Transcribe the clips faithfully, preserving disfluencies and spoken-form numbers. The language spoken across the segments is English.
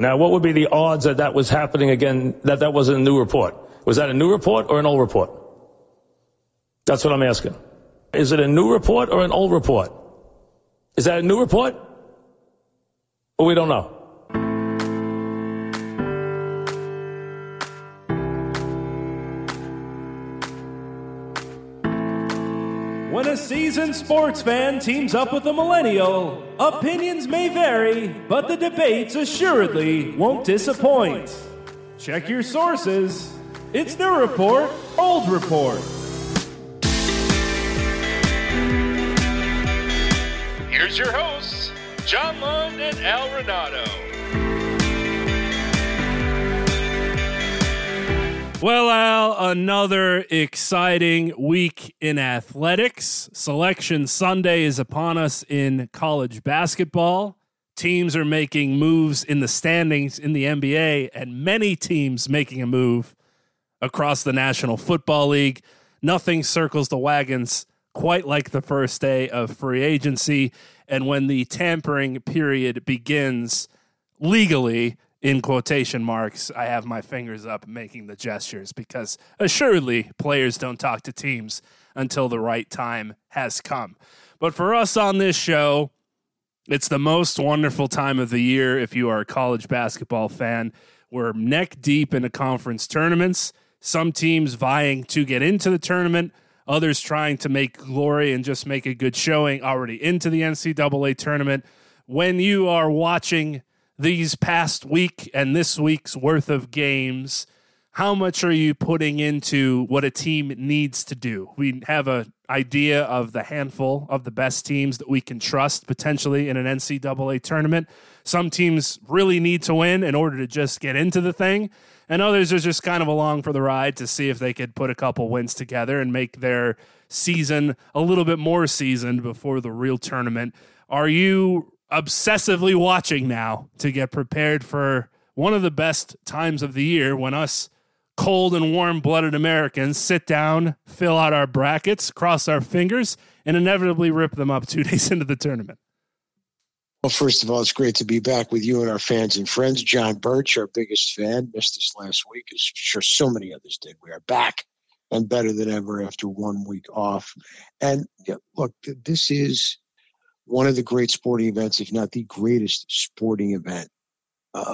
Now, what would be the odds that that was happening again, that that wasn't a new report? Was that a new report or an old report? That's what I'm asking. Is it a new report or an old report? Is that a new report? Or we don't know? When a seasoned sports fan teams up with a millennial, opinions may vary, but the debates assuredly won't disappoint. Check your sources. It's New Report, Old Report. Here's your hosts, John Lund and Al Renato. Well, Al, another exciting week in athletics. Selection Sunday is upon us in college basketball. Teams are making moves in the standings in the N B A, and many teams making a move across the National Football League. Nothing circles the wagons quite like the first day of free agency, and when the tampering period begins legally, in quotation marks, I have my fingers up making the gestures because assuredly players don't talk to teams until the right time has come. But for us on this show, it's the most wonderful time of the year if you are a college basketball fan. We're neck deep into conference tournaments, some teams vying to get into the tournament, others trying to make glory and just make a good showing already into the N C double A tournament. When you are watching these past week and this week's worth of games, how much are you putting into what a team needs to do? We have an idea of the handful of the best teams that we can trust potentially in an N C double A tournament. Some teams really need to win in order to just get into the thing, and others are just kind of along for the ride to see if they could put a couple wins together and make their season a little bit more seasoned before the real tournament. Are you obsessively watching now to get prepared for one of the best times of the year when us cold and warm-blooded Americans sit down, fill out our brackets, cross our fingers, and inevitably rip them up two days into the tournament? Well, first of all, it's great to be back with you and our fans and friends. John Birch, our biggest fan, missed us last week, as sure so many others did. We are back and better than ever after one week off. And yeah, look, this is one of the great sporting events, if not the greatest sporting event uh,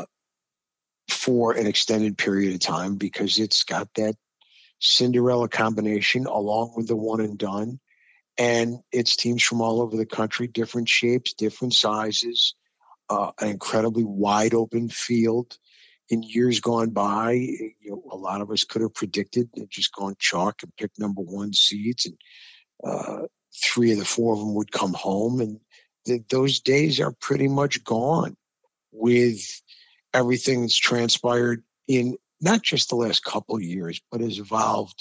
for an extended period of time, because it's got that Cinderella combination along with the one and done. And it's teams from all over the country, different shapes, different sizes, uh, an incredibly wide open field. In years gone by, you know, a lot of us could have predicted just going chalk and pick number one seeds, and uh, three of the four of them would come home. And th- those days are pretty much gone with everything that's transpired in not just the last couple of years, but has evolved,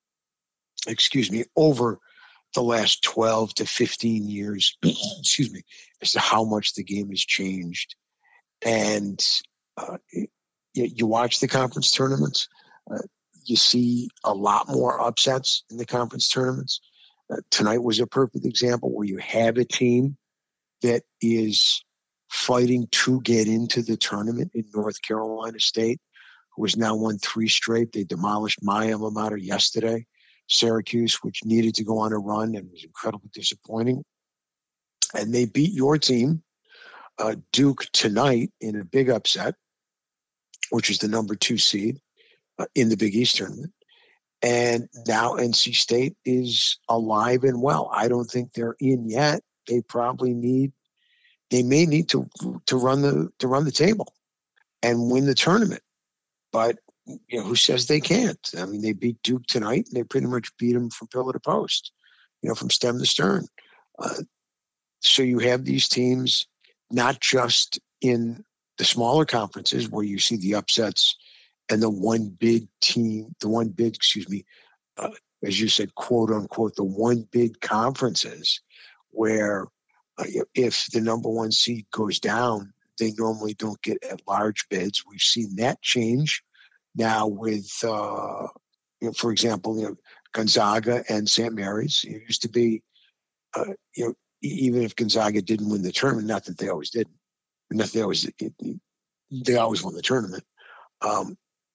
excuse me, over the last twelve to fifteen years, excuse me, as to how much the game has changed. And uh, you, you watch the conference tournaments, uh, you see a lot more upsets in the conference tournaments. Uh, tonight was a perfect example where you have a team that is fighting to get into the tournament in North Carolina State, who has now won three straight. They demolished my alma mater yesterday, Syracuse, which needed to go on a run and was incredibly disappointing. And they beat your team, uh, Duke, tonight in a big upset, which is the number two seed uh, in the Big East tournament. And now N C State is alive and well. I don't think they're in yet. They probably need, they may need to to run the to run the table and win the tournament. But you know, who says they can't? I mean, they beat Duke tonight, and they pretty much beat them from pillar to post, you know, from stem to stern. Uh, so you have these teams, not just in the smaller conferences where you see the upsets and the one big team, the one big, excuse me, uh, as you said, quote unquote, the one big conferences where uh, if the number one seed goes down, they normally don't get at large bids. We've seen that change now with, uh, you know, for example, you know, Gonzaga and Saint Mary's. It used to be, uh, you know, even if Gonzaga didn't win the tournament, not that they always didn't, not that they always, it, they always won the tournament. Um,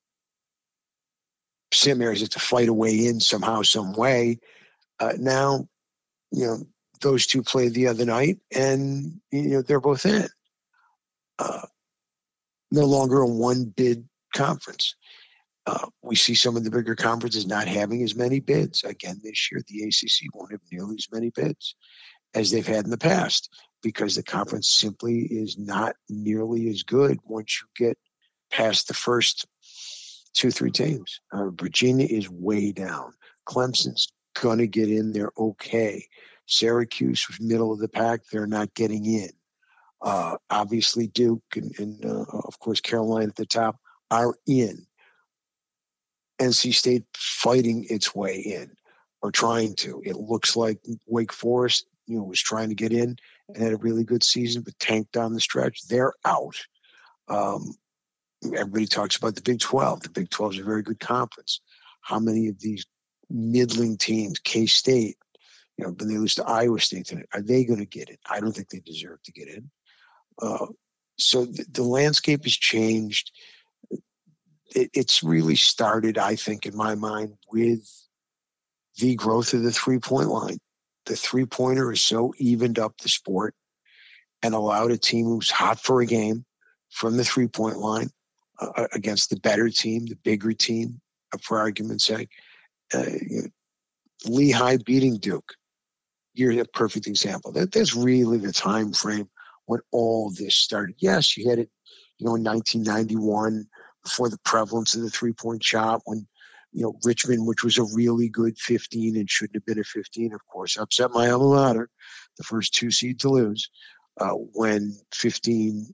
Saint Mary's had to fight a way in somehow, some way. Uh, now, you know, those two played the other night, and you know they're both in. Uh, no longer a one-bid conference. Uh, we see some of the bigger conferences not having as many bids. Again, this year, the A C C won't have nearly as many bids as they've had in the past because the conference simply is not nearly as good once you get past the first two, three teams. Uh, Virginia is way down. Clemson's going to get in there okay. Syracuse was middle of the pack. They're not getting in. Uh, obviously, Duke and, and uh, of course, Carolina at the top are in. N C State fighting its way in or trying to. It looks like Wake Forest, you know, was trying to get in and had a really good season, but tanked down the stretch. They're out. Um, everybody talks about the Big twelve. The Big twelve is a very good conference. How many of these middling teams, K-State, you know, when they lose to Iowa State tonight, are they going to get in? I don't think they deserve to get in. Uh, so the, the landscape has changed. It, it's really started, I think, in my mind, with the growth of the three-point line. The three-pointer has so evened up the sport and allowed a team who's hot for a game from the three-point line uh, against the better team, the bigger team, uh, for argument's sake. Uh, you know, Lehigh beating Duke. You're a perfect example. That, that's really the time frame when all this started. Yes, you had it, you know, in nineteen ninety-one, before the prevalence of the three-point shot, when, you know, Richmond, which was a really good fifteen and shouldn't have been a fifteen, of course, upset my alma mater, the first two seed to lose, uh, when fifteen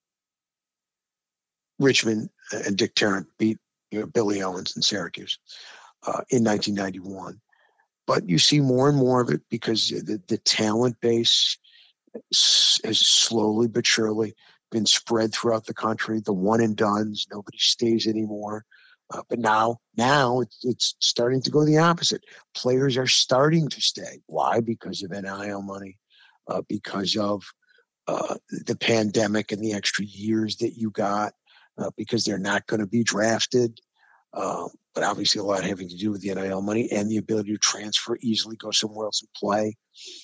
Richmond and Dick Tarrant beat, you know, Billy Owens and Syracuse uh, in nineteen ninety-one. But you see more and more of it because the, the talent base has slowly but surely been spread throughout the country. The one and dones, nobody stays anymore. Uh, but now, now it's, it's starting to go the opposite. Players are starting to stay. Why? Because of N I L money, uh, because of uh, the pandemic and the extra years that you got, uh, because they're not going to be drafted. Uh, but obviously a lot having to do with the N I L money and the ability to transfer easily, go somewhere else and play.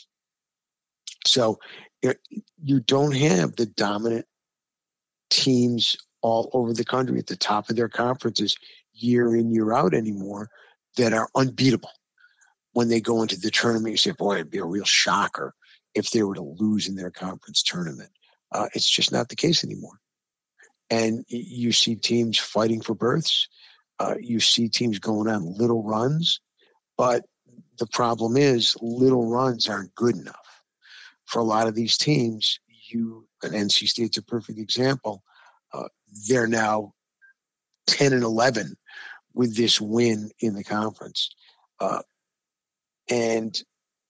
So it, you don't have the dominant teams all over the country at the top of their conferences year in, year out anymore that are unbeatable. When they go into the tournament, you say, boy, it'd be a real shocker if they were to lose in their conference tournament. Uh, it's just not the case anymore. And you see teams fighting for berths. Uh, you see teams going on little runs. But the problem is little runs aren't good enough. For a lot of these teams, you, and N C State's a perfect example, uh, they're now ten and eleven with this win in the conference. Uh, and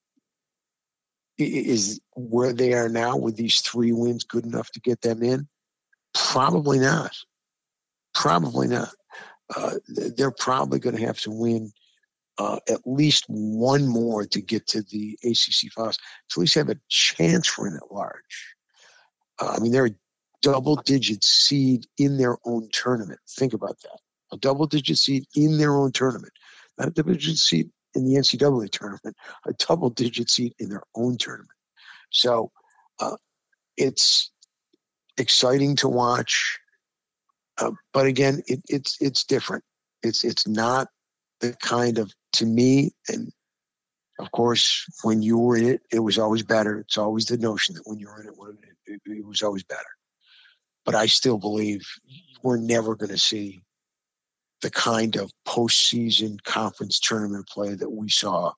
is where they are now with these three wins good enough to get them in? Probably not. Probably not. Uh, they're probably going to have to win uh, at least one more to get to the A C C finals, to at least have a chance for an at large. Uh, I mean, they're a double-digit seed in their own tournament. Think about that. A double-digit seed in their own tournament. Not a double-digit seed in the N C double A tournament, a double-digit seed in their own tournament. So uh, it's exciting to watch. Uh, but again, it, it's it's different. It's it's not the kind of, to me, and of course, when you were in it, it was always better. It's always the notion that when you were in it, it, it was always better. But I still believe we're never going to see the kind of postseason conference tournament play that we saw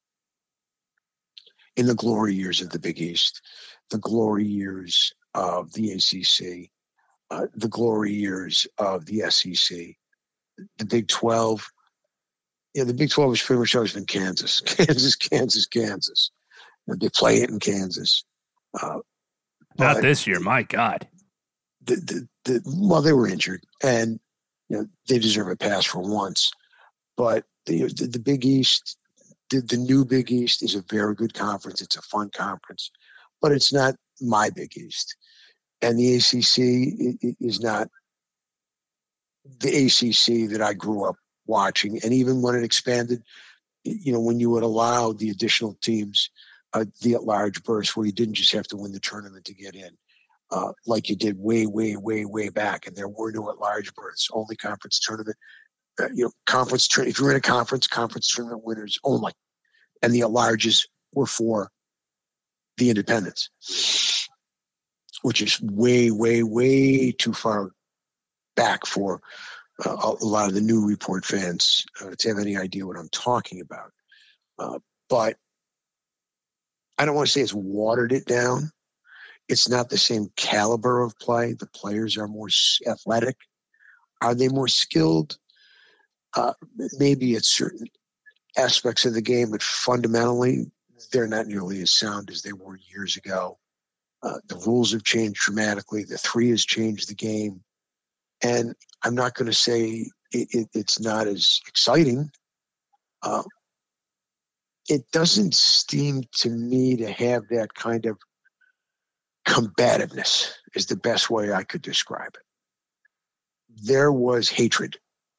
in the glory years of the Big East, the glory years of the A C C, uh, the glory years of the S E C, the Big twelve. Yeah, the Big twelve has pretty much always been Kansas, Kansas, Kansas, Kansas. You know, they play it in Kansas. Uh, Not this year, my God. The, the, the, well, they were injured, and you know they deserve a pass for once. But the the, the Big East, the, the new Big East, is a very good conference. It's a fun conference, but it's not my Big East. And the A C C is not the A C C that I grew up watching. And even when it expanded, you know, when you would allow the additional teams, uh, the at-large burst, where you didn't just have to win the tournament to get in, uh, like you did way, way, way, way back. And there were no at-large berths, only conference tournament. Uh, you know, conference. If you're in a conference, conference tournament winners only, and the at-larges were for the independents, which is way, way, way too far back for uh, a lot of the new report fans uh, to have any idea what I'm talking about. Uh, but I don't want to say it's watered it down. It's not the same caliber of play. The players are more athletic. Are they more skilled? Uh, maybe at certain aspects of the game, but fundamentally, they're not nearly as sound as they were years ago. Uh, the rules have changed dramatically. The three has changed the game. And I'm not going to say it, it, it's not as exciting. Uh, it doesn't seem to me to have that kind of combativeness, is the best way I could describe it. There was hatred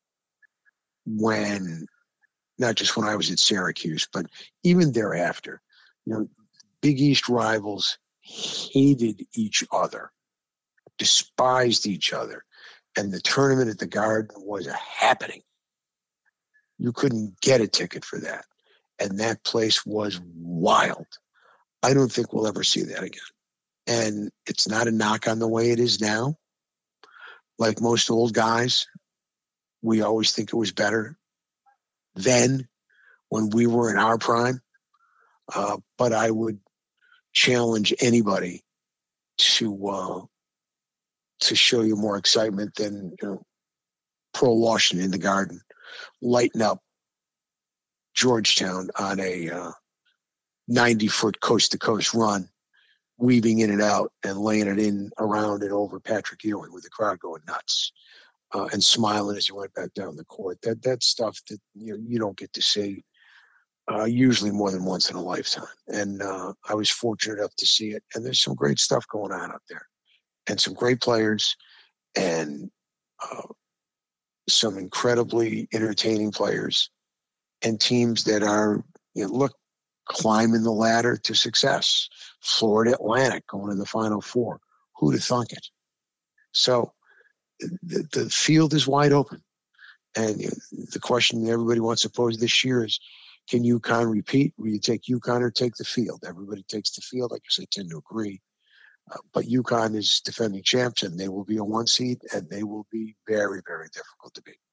when, not just when I was at Syracuse, but even thereafter. You know, Big East rivals hated each other, despised each other, and the tournament at the Garden was a happening. You couldn't get a ticket for that, and that place was wild. I don't think we'll ever see that again. And it's not a knock on the way it is now. Like most old guys, we always think it was better then when we were in our prime. Uh, but I would challenge anybody to uh, to show you more excitement than, you know, Pro Washington in the Garden, lighten up Georgetown on a uh, ninety-foot coast-to-coast run, weaving in and out and laying it in around and over Patrick Ewing with the crowd going nuts. Uh, and smiling as you went back down the court. That that's stuff that you know, you don't get to see uh, usually more than once in a lifetime. And uh, I was fortunate enough to see it. And there's some great stuff going on out there, and some great players, and uh, some incredibly entertaining players, and teams that are, you know, look, climbing the ladder to success. Florida Atlantic going to the Final Four. Who'd have thunk it? So. The, the field is wide open. And you know, the question everybody wants to pose this year is, can UConn repeat? Will you take UConn or take the field? Everybody takes the field. I guess I tend to agree. Uh, but UConn is defending champs, and they will be a one seed, and they will be very, very difficult to beat.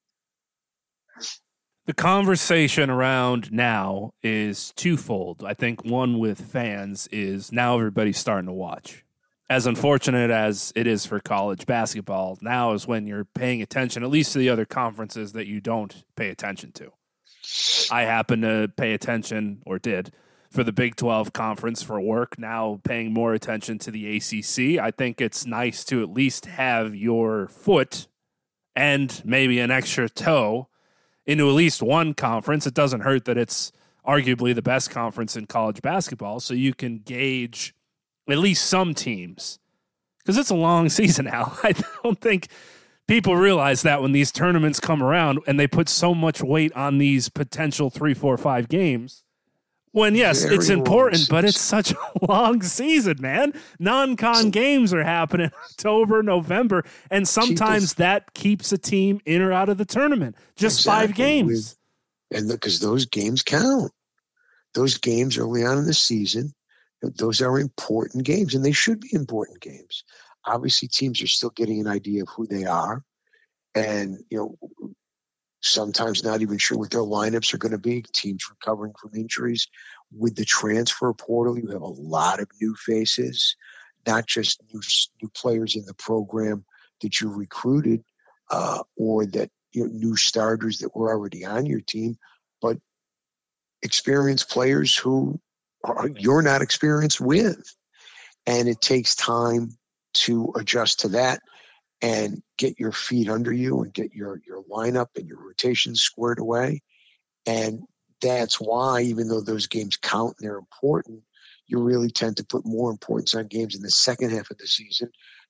The conversation around now is twofold. I think one with fans is now everybody's starting to watch. As unfortunate as it is for college basketball, now is when you're paying attention, at least to the other conferences that you don't pay attention to. I happen to pay attention, or did, for the Big twelve conference for work, now paying more attention to the A C C. I think it's nice to at least have your foot and maybe an extra toe into at least one conference. It doesn't hurt that it's arguably the best conference in college basketball, so you can gauge at least some teams, because it's a long season now. I don't think people realize that when these tournaments come around and they put so much weight on these potential three, four, five games. When, yes, Very it's important, but it's such a long season, man. Non-con so, games are happening in October, November, and sometimes people, that keeps a team in or out of the tournament. Just exactly, five games. With, and because those games count. Those games early on in the season, those are important games, and they should be important games. Obviously, teams are still getting an idea of who they are, and you know, sometimes not even sure what their lineups are going to be. Teams recovering from injuries. With the transfer portal, you have a lot of new faces, not just new new players in the program that you recruited, uh, or that, you know, new starters that were already on your team, but experienced players who you're not experienced with. And it takes time to adjust to that and get your feet under you and get your, your lineup and your rotations squared away. And that's why, even though those games count and they're important, you really tend to put more importance on games in the second half of the season,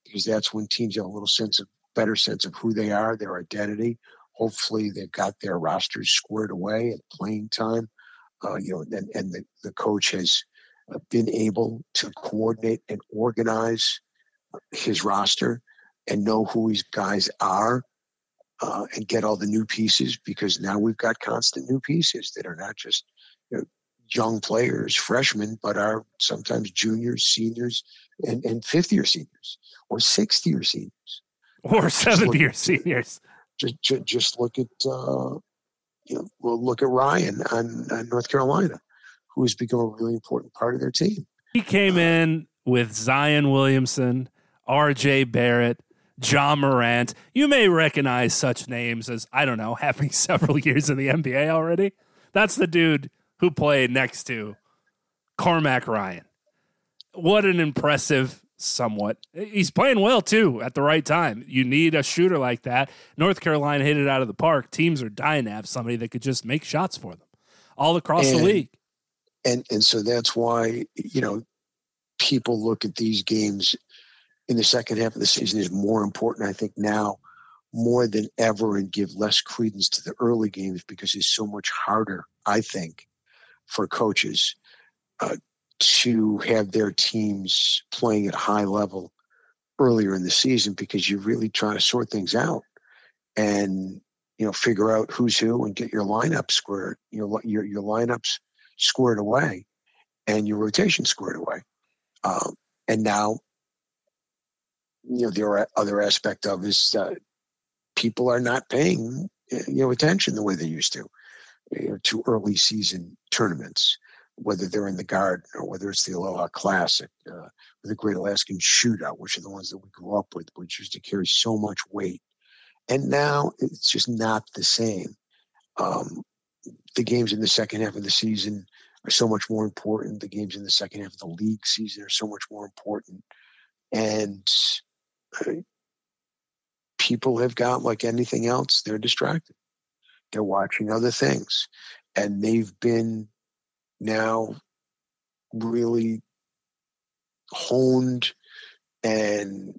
because that's when teams have a little sense of better sense of who they are, their identity. Hopefully they've got their rosters squared away at playing time. Uh, you know, and, and the, the coach has been able to coordinate and organize his roster and know who his guys are uh, and get all the new pieces, because now we've got constant new pieces that are not just, you know, young players, freshmen, but are sometimes juniors, seniors, and, and fifth-year seniors or sixth-year seniors. Or seventh-year seniors. Just, just, just look at, uh, you know, we'll look at Ryan on, on North Carolina, who has become a really important part of their team. He came uh, in with Zion Williamson, R J Barrett, John Morant. You may recognize such names as, I don't know, having several years in the N B A already. That's the dude who played next to Cormac Ryan. What an impressive, somewhat. He's playing well, too, at the right time. You need a shooter like that. North Carolina hit it out of the park. Teams are dying to have somebody that could just make shots for them all across and, the league. And and so that's why, you know, people look at these games in the second half of the season is more important, I think, now more than ever, and give less credence to the early games, because it's so much harder, I think, for coaches uh, to have their teams playing at a high level earlier in the season, because you're really trying to sort things out and, you know, figure out who's who and get your lineup squared, your your your lineups squared away and your rotation squared away. Um, and now, you know, the other aspect of is uh, people are not paying, you know, attention the way they used to, you know, to early season tournaments, whether they're in the Garden or whether it's the Aloha Classic, uh, or the Great Alaskan Shootout, which are the ones that we grew up with, which used to carry so much weight. And now it's just not the same. Um, the games in the second half of the season are so much more important. The games in the second half of the league season are so much more important. And uh, people have got, like anything else, they're distracted. They're watching other things. And they've been now really honed and,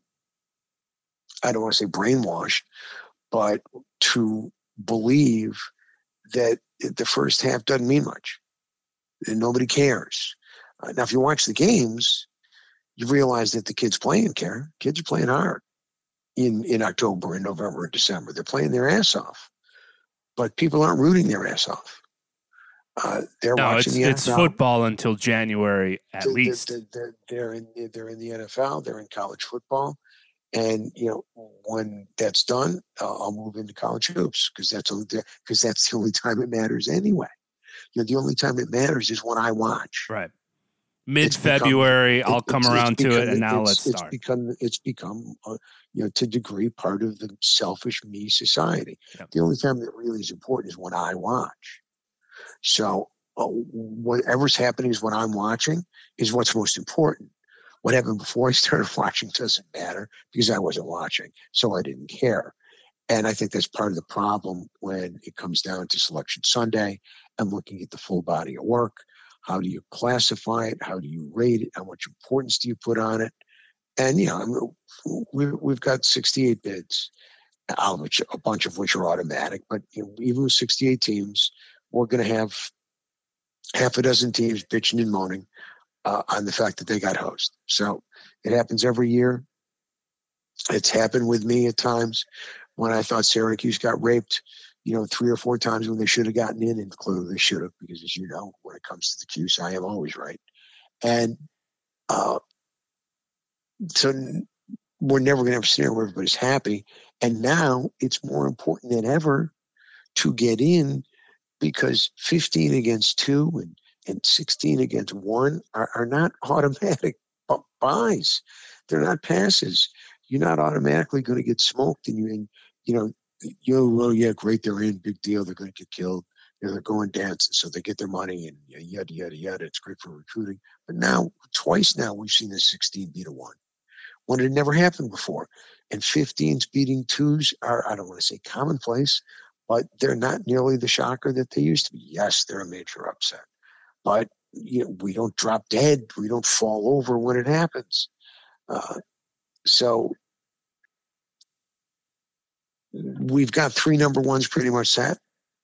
I don't want to say brainwashed, but to believe that the first half doesn't mean much and nobody cares. Uh, now, if you watch the games, you realize that the kids playing care. Kids are playing hard in, in October and November and December. They're playing their ass off. But people aren't rooting their ass off. Uh, they're no, watching it's, the it's N F L. Football until January at they're, least. They're, they're, they're, in, they're in the N F L. They're in college football. And, you know, when that's done, uh, I'll move into college hoops, because that's, because that's the only time it matters anyway. You know, the only time it matters is when I watch. Right. Mid-February, become, I'll come it's, around it's become, to it, and now let's it's start. Become, it's become, uh, you know, to a degree, part of the selfish me society. Yep. The only time that really is important is when I watch. So uh, whatever's happening is when I'm watching is what's most important. What happened before I started watching doesn't matter, because I wasn't watching, so I didn't care. And I think that's part of the problem when it comes down to Selection Sunday and looking at the full body of work. How do you classify it? How do you rate it? How much importance do you put on it? And, you know, I mean, we, we've got sixty-eight bids, out of which, a bunch of which are automatic. But you know, even with sixty-eight teams, we're going to have half a dozen teams bitching and moaning uh, on the fact that they got hosed. So it happens every year. It's happened with me at times when I thought Syracuse got raped, you know, three or four times when they should have gotten in, and clearly they should have, because, as you know, when it comes to the Cuse, I am always right. And uh, so we're never going to have a scenario where everybody's happy. And now it's more important than ever to get in, because fifteen against two and, and sixteen against one are, are not automatic buys. They're not passes. You're not automatically going to get smoked, and you, and, you know, you know, oh yeah, great, they're in, big deal, they're going to get killed. You know, they're going dancing, so they get their money, and yada, yada, yada. It's great for recruiting. But now, twice now, we've seen a sixteen beat a one, when it never happened before. And fifteens beating twos are, I don't want to say commonplace, but they're not nearly the shocker that they used to be. Yes, they're a major upset, but you know, we don't drop dead. We don't fall over when it happens. Uh, So we've got three number ones pretty much set.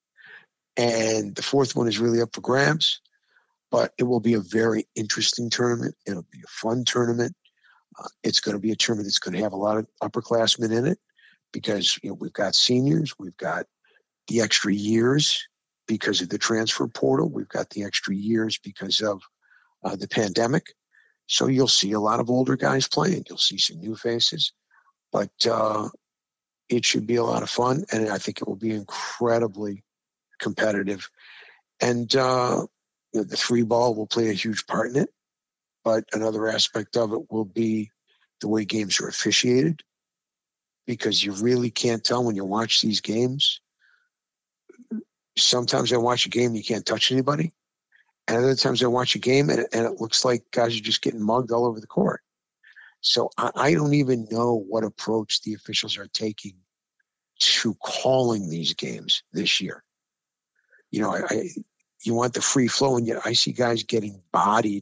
And the fourth one is really up for grabs. But it will be a very interesting tournament. It'll be a fun tournament. Uh, it's going to be a tournament that's going to have a lot of upperclassmen in it because you know we've got seniors, we've got the extra years because of the transfer portal, we've got the extra years because of uh, the pandemic. So you'll see a lot of older guys playing. You'll see some new faces, but uh, it should be a lot of fun, and I think it will be incredibly competitive. And uh, you know, the three ball will play a huge part in it, but another aspect of it will be the way games are officiated, because you really can't tell when you watch these games. Sometimes I watch a game, you can't touch anybody. And other times I watch a game and, and it looks like guys are just getting mugged all over the court. So I, I don't even know what approach the officials are taking to calling these games this year. You know, I, I you want the free flow, and yet I see guys getting bodied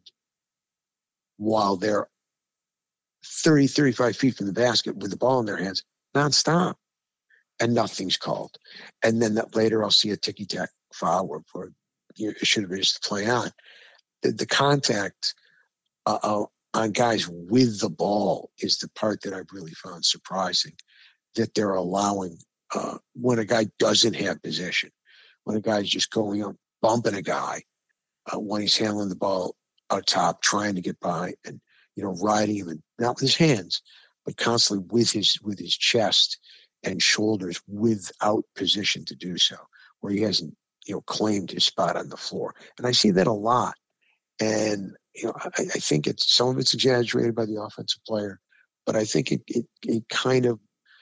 while they're thirty, thirty-five feet from the basket with the ball in their hands nonstop, and nothing's called. And then that later I'll see a ticky-tack foul where, where you know, it should have been just play on. The, the contact uh, uh, on guys with the ball is the part that I've really found surprising, that they're allowing uh, when a guy doesn't have possession, when a guy's just going up, bumping a guy uh, when he's handling the ball out top, trying to get by, and you know, riding him, and not with his hands, but constantly with his with his chest and shoulders without position to do so, where he hasn't, you know, claimed his spot on the floor. And I see that a lot. And, you know, I, I think it's, some of it's exaggerated by the offensive player, but I think it, it, it kind of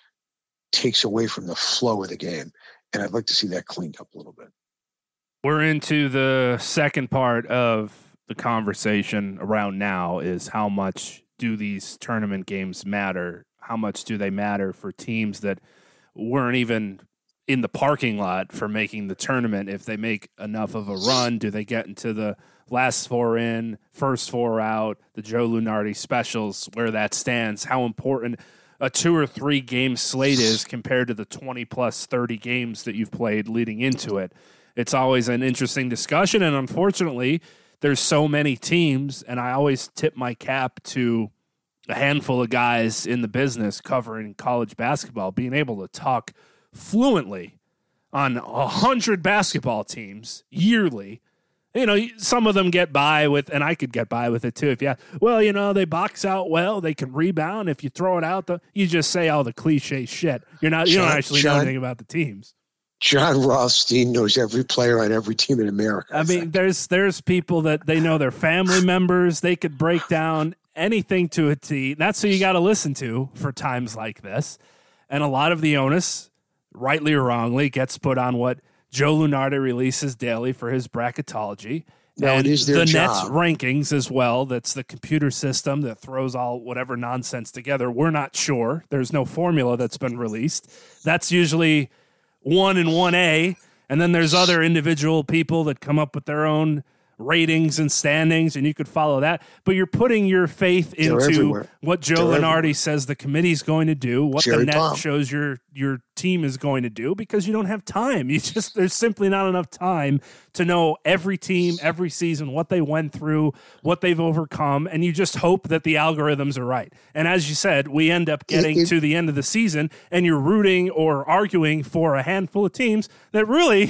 takes away from the flow of the game. And I'd like to see that cleaned up a little bit. We're into the second part of the conversation around now, is how much do these tournament games matter? How much do they matter for teams that weren't even in the parking lot for making the tournament? If they make enough of a run, do they get into the last four in, first four out, the Joe Lunardi specials, where that stands, how important a two or three game slate is compared to the twenty plus thirty games that you've played leading into it. It's always an interesting discussion. And unfortunately, there's so many teams, and I always tip my cap to a handful of guys in the business covering college basketball, being able to talk fluently on a hundred basketball teams yearly. You know, some of them get by with, and I could get by with it too. If you, well, you know, they box out well, they can rebound. If you throw it out, the, you just say all the cliche shit. You're not, you John, don't actually John, know anything about the teams. John Rothstein knows every player on every team in America. I, I mean, think. there's there's people that they know their family members. They could break down anything to a T. That's who you got to listen to for times like this. And a lot of the onus, rightly or wrongly, gets put on what Joe Lunardi releases daily for his bracketology. No, and it is their the job. Nets rankings as well. That's the computer system that throws all whatever nonsense together. We're not sure. There's no formula that's been released. That's usually one and one A. And then there's other individual people that come up with their own ratings and standings, and you could follow that. But you're putting your faith into what Joe They're Lunardi everywhere. says the committee's going to do, what Jerry the net Palm. shows your your team is going to do, because you don't have time. You just there's simply not enough time to know every team, every season, what they went through, what they've overcome, and you just hope that the algorithms are right. And as you said, we end up getting it, it, to the end of the season, and you're rooting or arguing for a handful of teams that really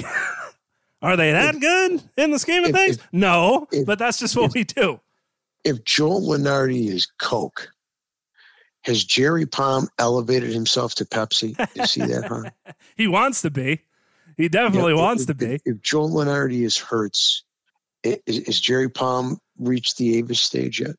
are they that if, good in the scheme of if, things? If, no, if, but that's just what we do. If Joe Lunardi is Coke, has Jerry Palm elevated himself to Pepsi? You see that, huh? He wants to be. He definitely yeah, wants if, to be. If, if Joe Lunardi is Hertz, is, is Jerry Palm reached the Avis stage yet?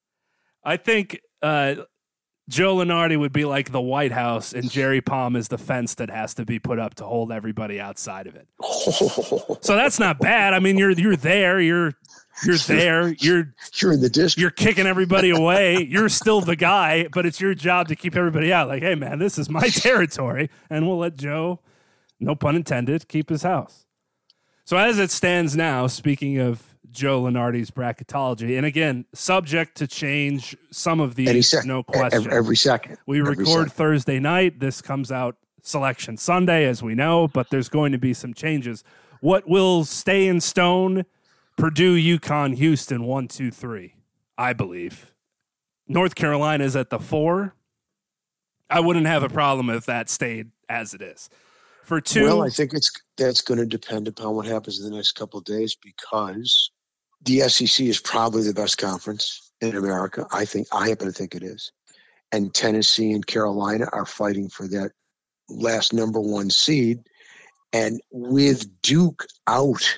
I think uh, Joe Lunardi would be like the White House, and Jerry Palm is the fence that has to be put up to hold everybody outside of it. Oh. So that's not bad. I mean, you're you're there. You're you're there. You're you're in the district. You're kicking everybody away. You're still the guy, but it's your job to keep everybody out. Like, hey, man, this is my territory, and we'll let Joe, no pun intended, keep his house. So as it stands now, speaking of Joe Lunardi's bracketology. And again, subject to change some of Any these, sec- no question. Every, every second. We every record second. Thursday night. This comes out Selection Sunday, as we know, but there's going to be some changes. What will stay in stone? Purdue, UConn, Houston, one, two, three, I believe. North Carolina is at the four. I wouldn't have a problem if that stayed as it is. For two, well, I think it's that's going to depend upon what happens in the next couple of days, because the S E C is probably the best conference in America. I think I happen to think it is, and Tennessee and Carolina are fighting for that last number one seed, and with Duke out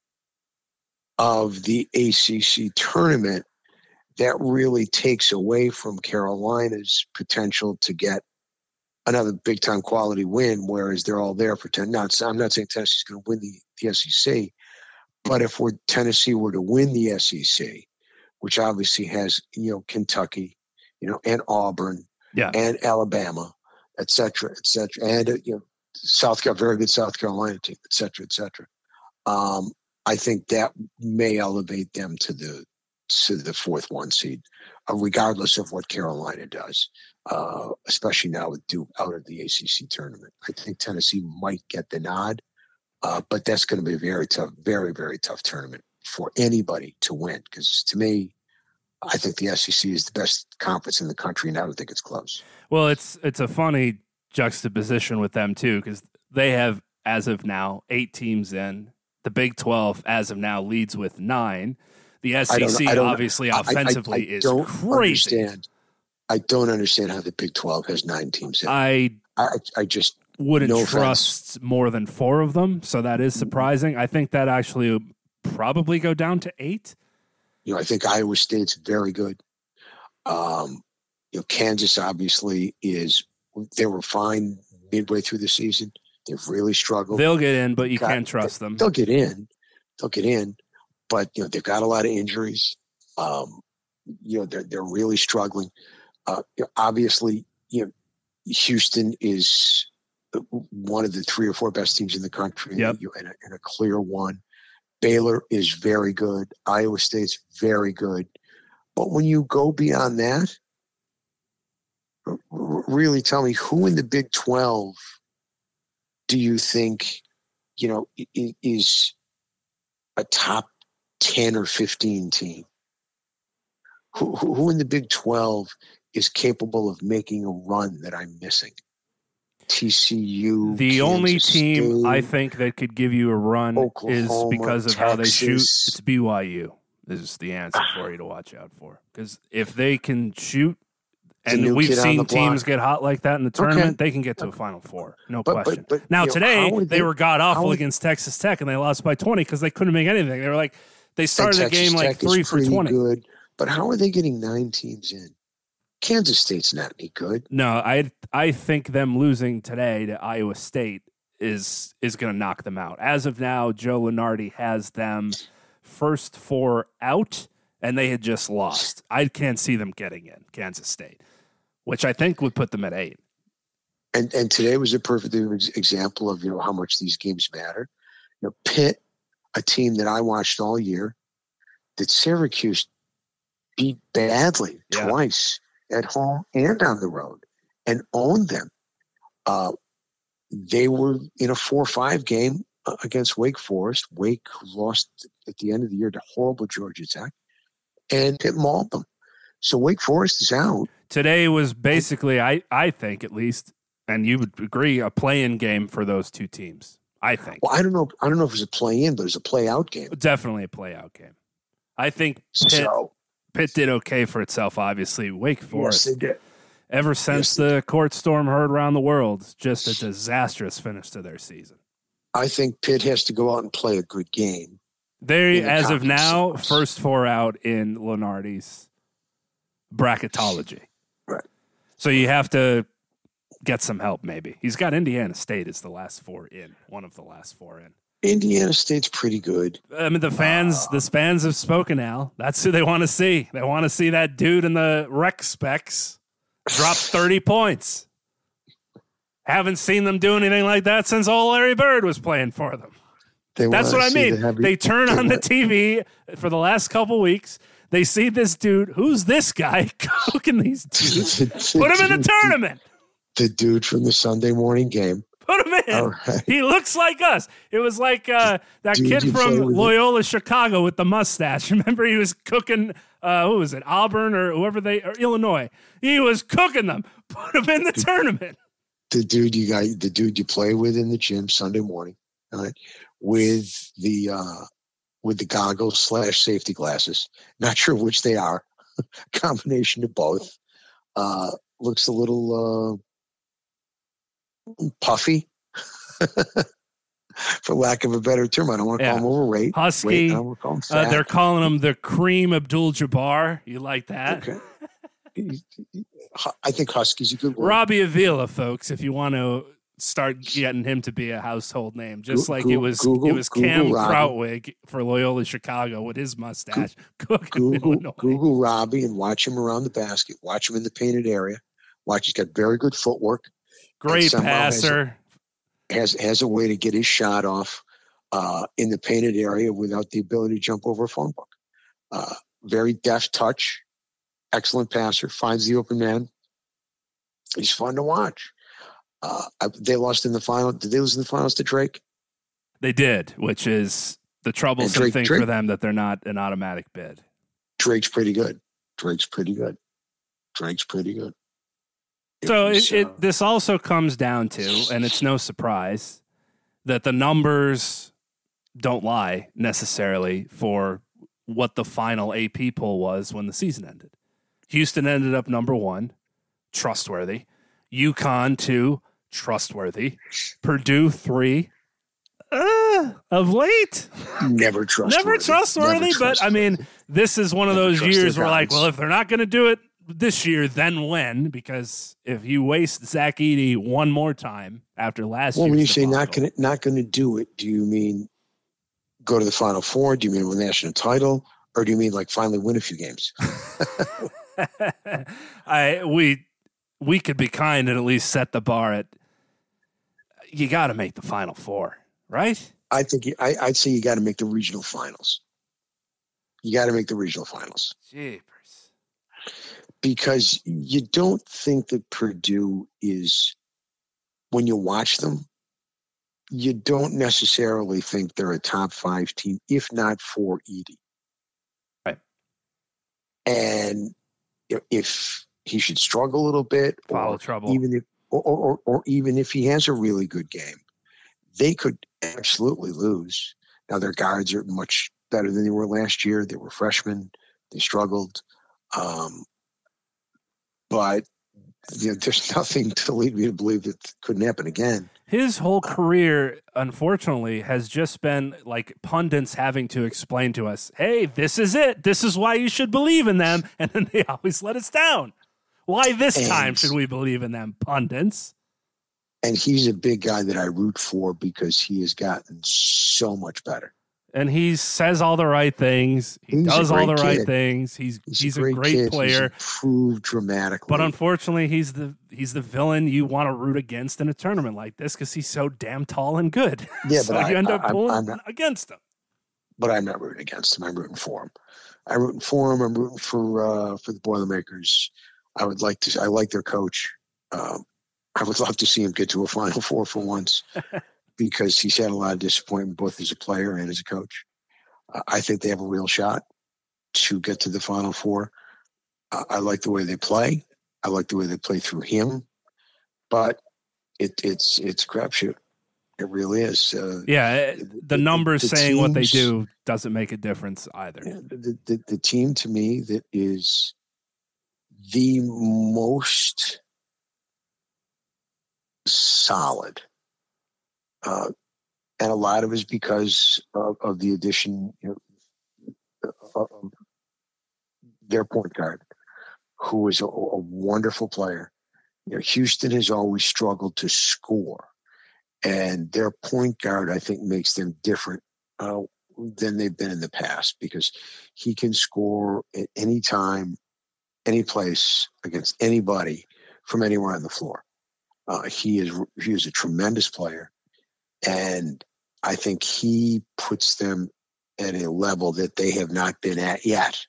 of the A C C tournament, that really takes away from Carolina's potential to get another big-time quality win, whereas they're all there for ten. Now, I'm not saying Tennessee's going to win the, the S E C, but if we're, Tennessee were to win the S E C, which obviously has, you know, Kentucky, you know, and Auburn, yeah. and Alabama, et cetera, et cetera, and, uh, you know, South Carolina, very good South Carolina team, et cetera, et cetera. Um, I think that may elevate them to the to the fourth one seed, uh, regardless of what Carolina does, uh, especially now with Duke out of the A C C tournament. I think Tennessee might get the nod, uh, but that's going to be a very tough, very, very tough tournament for anybody to win, because to me, I think the S E C is the best conference in the country, and I don't think it's close. Well, it's it's a funny juxtaposition with them, too, because they have, as of now, eight teams in. The Big twelve, as of now, leads with nine. The S E C, I don't, I don't, obviously, I, offensively, I, I is don't crazy. Understand, I don't understand how the Big twelve has nine teams in. I, I, I just wouldn't no trust offense. more than four of them, so that is surprising. I think that actually would probably go down to eight. You know, I think Iowa State's very good. Um, you know, Kansas obviously is. They were fine midway through the season. They've really struggled. They'll get in, but you got, can't trust them. They'll get in. They'll get in. But, you know, they've got a lot of injuries. Um, you know, they're, they're really struggling. Uh, you know, obviously, you know, Houston is one of the three or four best teams in the country, yep. and, a, and a clear one. Baylor is very good. Iowa State's very good. But when you go beyond that, r- really tell me, who in the Big twelve do you think, you know, is a top ten or fifteen team? Who, who, who in the Big twelve is capable of making a run that I'm missing? T C U. The Kansas only team State, I think that could give you a run Oklahoma, is because of Texas. how they shoot. It's B Y U is the answer for you to watch out for. Because if they can shoot, and we've seen teams get hot like that in the tournament, okay. they can get to a Final Four, no but, question. But, but, now, you know, today, they, they were god-awful how, against Texas Tech, and they lost by twenty because they couldn't make anything. They were like, they started the game like Tech three for twenty. Good, but how are they getting nine teams in? Kansas State's not any good. No, I I think them losing today to Iowa State is is going to knock them out. As of now, Joe Lunardi has them first four out, and they had just lost. I can't see them getting in, Kansas State, which I think would put them at eight. And and today was a perfect example of, you know, how much these games matter. You know, Pitt, a team that I watched all year, that Syracuse beat badly yeah. twice at home and on the road, and owned them. Uh, they were in a four five game against Wake Forest. Wake lost at the end of the year to horrible Georgia Tech, and Pitt mauled them. So Wake Forest is out. Today was basically, I, I think at least, and you would agree, a play-in game for those two teams, I think. Well, I don't know. I don't know if it was a play-in, but it was a play-out game. Definitely a play-out game. I think Pitt, so, Pitt did okay for itself, obviously. Wake Forest, yes, they did. Ever since yes, the court storm heard around the world, just a disastrous finish to their season. I think Pitt has to go out and play a good game. They, as of now, first four out in Lunardi's bracketology. Right. So you have to get some help, maybe. He's got Indiana State as the last four in, one of the last four in. Indiana State's pretty good. I mean, the fans, uh, the fans have spoken, Al. That's who they want to see. They want to see that dude in the rec specs drop thirty points. Haven't seen them do anything like that since old Larry Bird was playing for them. They That's what I see mean. the heavy- They turn they on the want- T V for the last couple weeks. They see this dude. Who's this guy cooking these dudes? Put him in the tournament. The dude from the Sunday morning game. Put him in. All right. He looks like us. It was like uh, that Dude, kid you play from with it. Loyola, Chicago with the mustache. Remember he was cooking, uh, who was it, Auburn or whoever they, or Illinois. He was cooking them. Put him in the tournament. The dude you got, the dude you play with in the gym Sunday morning, all right, with the uh, with the goggles slash safety glasses. Not sure which they are. Combination of both. Uh, looks a little uh, puffy, for lack of a better term. I don't want to Yeah. call him overweight. Husky. Weight, I don't want to call him Uh, fat. they're calling him the Cream Abdul-Jabbar. You like that? Okay. I think Husky's a good word. Robbie Avila, folks, if you want to start getting him to be a household name, just Go- like go- it was Google- it was Google Cam Robbie. Krautwig for Loyola Chicago with his mustache cooking Google, Illinois. Google Robbie and watch him around the basket. Watch him in the painted area. Watch, he's got very good footwork. Great somehow has a- passer. Has has a way to get his shot off uh, in the painted area without the ability to jump over a phone book. Uh, very deft touch. Excellent passer. Finds the open man. He's fun to watch. Uh, I, they lost in the final. Did they lose in the finals to Drake? They did, which is the troublesome Drake- thing Drake- for them that they're not an automatic bid. Drake's pretty good. Drake's pretty good. Drake's pretty good. It So was, it, uh, it this also comes down to, and it's no surprise, that the numbers don't lie necessarily for what the final A P poll was when the season ended. Houston ended up number one, trustworthy. UConn two, trustworthy. Purdue three, uh, of late, never trustworthy. never trustworthy. Never But I mean, this is one of Never those trust years their where, like, guys. well, if they're not going to do it this year, then when? Because if you waste Zach Edey one more time after last well, year's when you say not debacle- going to not going to do it, do you mean go to the Final Four? Do you mean win the national title, or do you mean like finally win a few games? I we we could be kind and at least set the bar at you got to make the Final Four, right? I think you- I, I'd say you got to make the regional finals. You got to make the regional finals Jeepers. because you don't think that Purdue is, when you watch them, you don't necessarily think they're a top five team, if not for Edey. Right. And if- if he should struggle a little bit, Foul or trouble. even if, or, or, or even if he has a really good game, they could absolutely lose. Now their guards are much better than they were last year. They were freshmen. They struggled. Um, but you know, there's nothing to lead me to believe that couldn't happen again. His whole career, unfortunately, has just been like pundits having to explain to us, hey, this is it. This is why you should believe in them. And then they always let us down. Why this And- time should we believe in them, pundits? And he's a big guy that I root for because he has gotten so much better. And he says all the right things. He He's a does all the great right kid. things. He's He's, he's, a great, a great kid. player. He's improved dramatically. But unfortunately, he's the he's the villain you want to root against in a tournament like this because he's so damn tall and good. Yeah, so but I- you end up I- I'm- pulling I'm not- against him. but I'm not rooting against him. I'm rooting for him. I'm rooting for him. I'm rooting for uh, for the Boilermakers. I would like to. I like their coach. Um, I would love to see him get to a Final Four for once because he's had a lot of disappointment both as a player and as a coach. Uh, I think they have a real shot to get to the Final Four. Uh, I like the way they play. I like the way they play through him. But it, it's it's a crapshoot. It really is. Uh, Yeah, the- the the- numbers the saying what they teams- do doesn't make a difference either. Yeah, the, the, the team to me that is the most solid, uh, and a lot of it is because of, of the addition, you know, of their point guard, who is a, a wonderful player. You know, Houston has always struggled to score, and their point guard, I think, makes them different uh, than they've been in the past because he can score at any time, any place against anybody from anywhere on the floor. Uh, he is he is a tremendous player, and I think he puts them at a level that they have not been at yet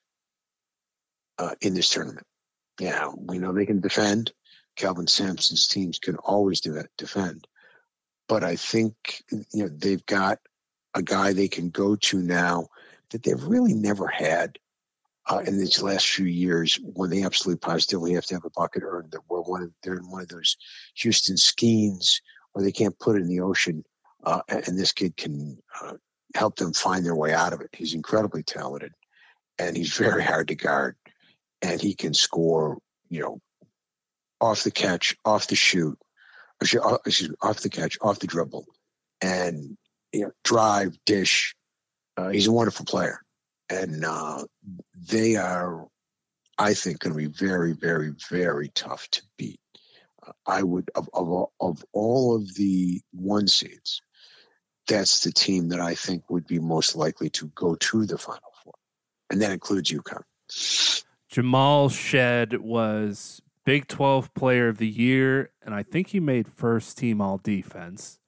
uh, in this tournament. Yeah, we know they can defend. Kelvin Sampson's teams can always do it, defend. But I think, you know, they've got a guy they can go to now that they've really never had uh, in these last few years, when they absolutely positively have to have a bucket earned, that we're one of, they're in one of those Houston skeins where they can't put it in the ocean, uh, and this kid can uh, help them find their way out of it. He's incredibly talented, and he's very hard to guard, and he can score, you know, off the catch, off the shoot, excuse me, off the catch, off the dribble, and, you know, drive, dish. Uh, he's a wonderful player, and uh, they are, I think, going to be very, very, very tough to beat. Uh, I would, of, of of all of the one seeds, that's the team that I think would be most likely to go to the Final Four, and that includes UConn. Jamal Shead was Big twelve Player of the Year, and I think he made first team All Defense.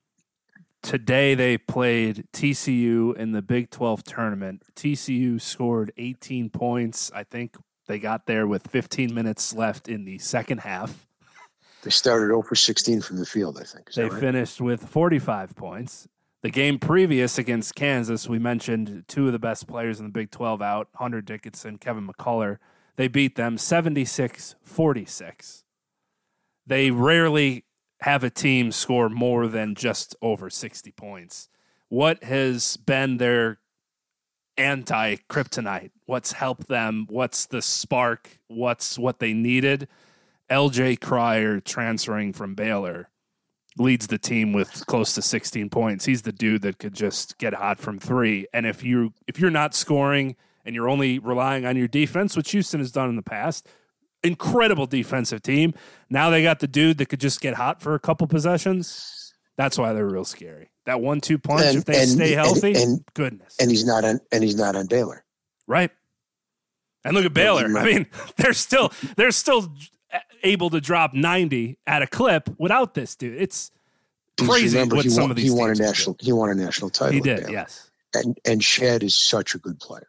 Today they played T C U in the Big twelve tournament. T C U scored eighteen points. I think they got there with fifteen minutes left in the second half. They started zero for sixteen from the field, I think. Is they that right? finished with forty-five points. The game previous against Kansas, we mentioned two of the best players in the Big twelve out, Hunter Dickinson, Kevin McCullough. They beat them seventy-six forty-six. They rarely have a team score more than just over sixty points. What has been their anti-kryptonite? What's helped them? What's the spark? What's what they needed? L J Cryer, transferring from Baylor, leads the team with close to sixteen points. He's the dude that could just get hot from three. And if you if you're not scoring and you're only relying on your defense, which Houston has done in the past, incredible defensive team. Now they got the dude that could just get hot for a couple possessions. That's why they're real scary. That one two punch, and, if they and, stay healthy, and, and, goodness. And he's not on and he's not on Baylor. Right. And look at Baylor. I mean, they're still they're still able to drop ninety at a clip without this dude. It's crazy remember, what he some won, of these he won a teams national he won a national title. He did, yes. And and Shead is such a good player.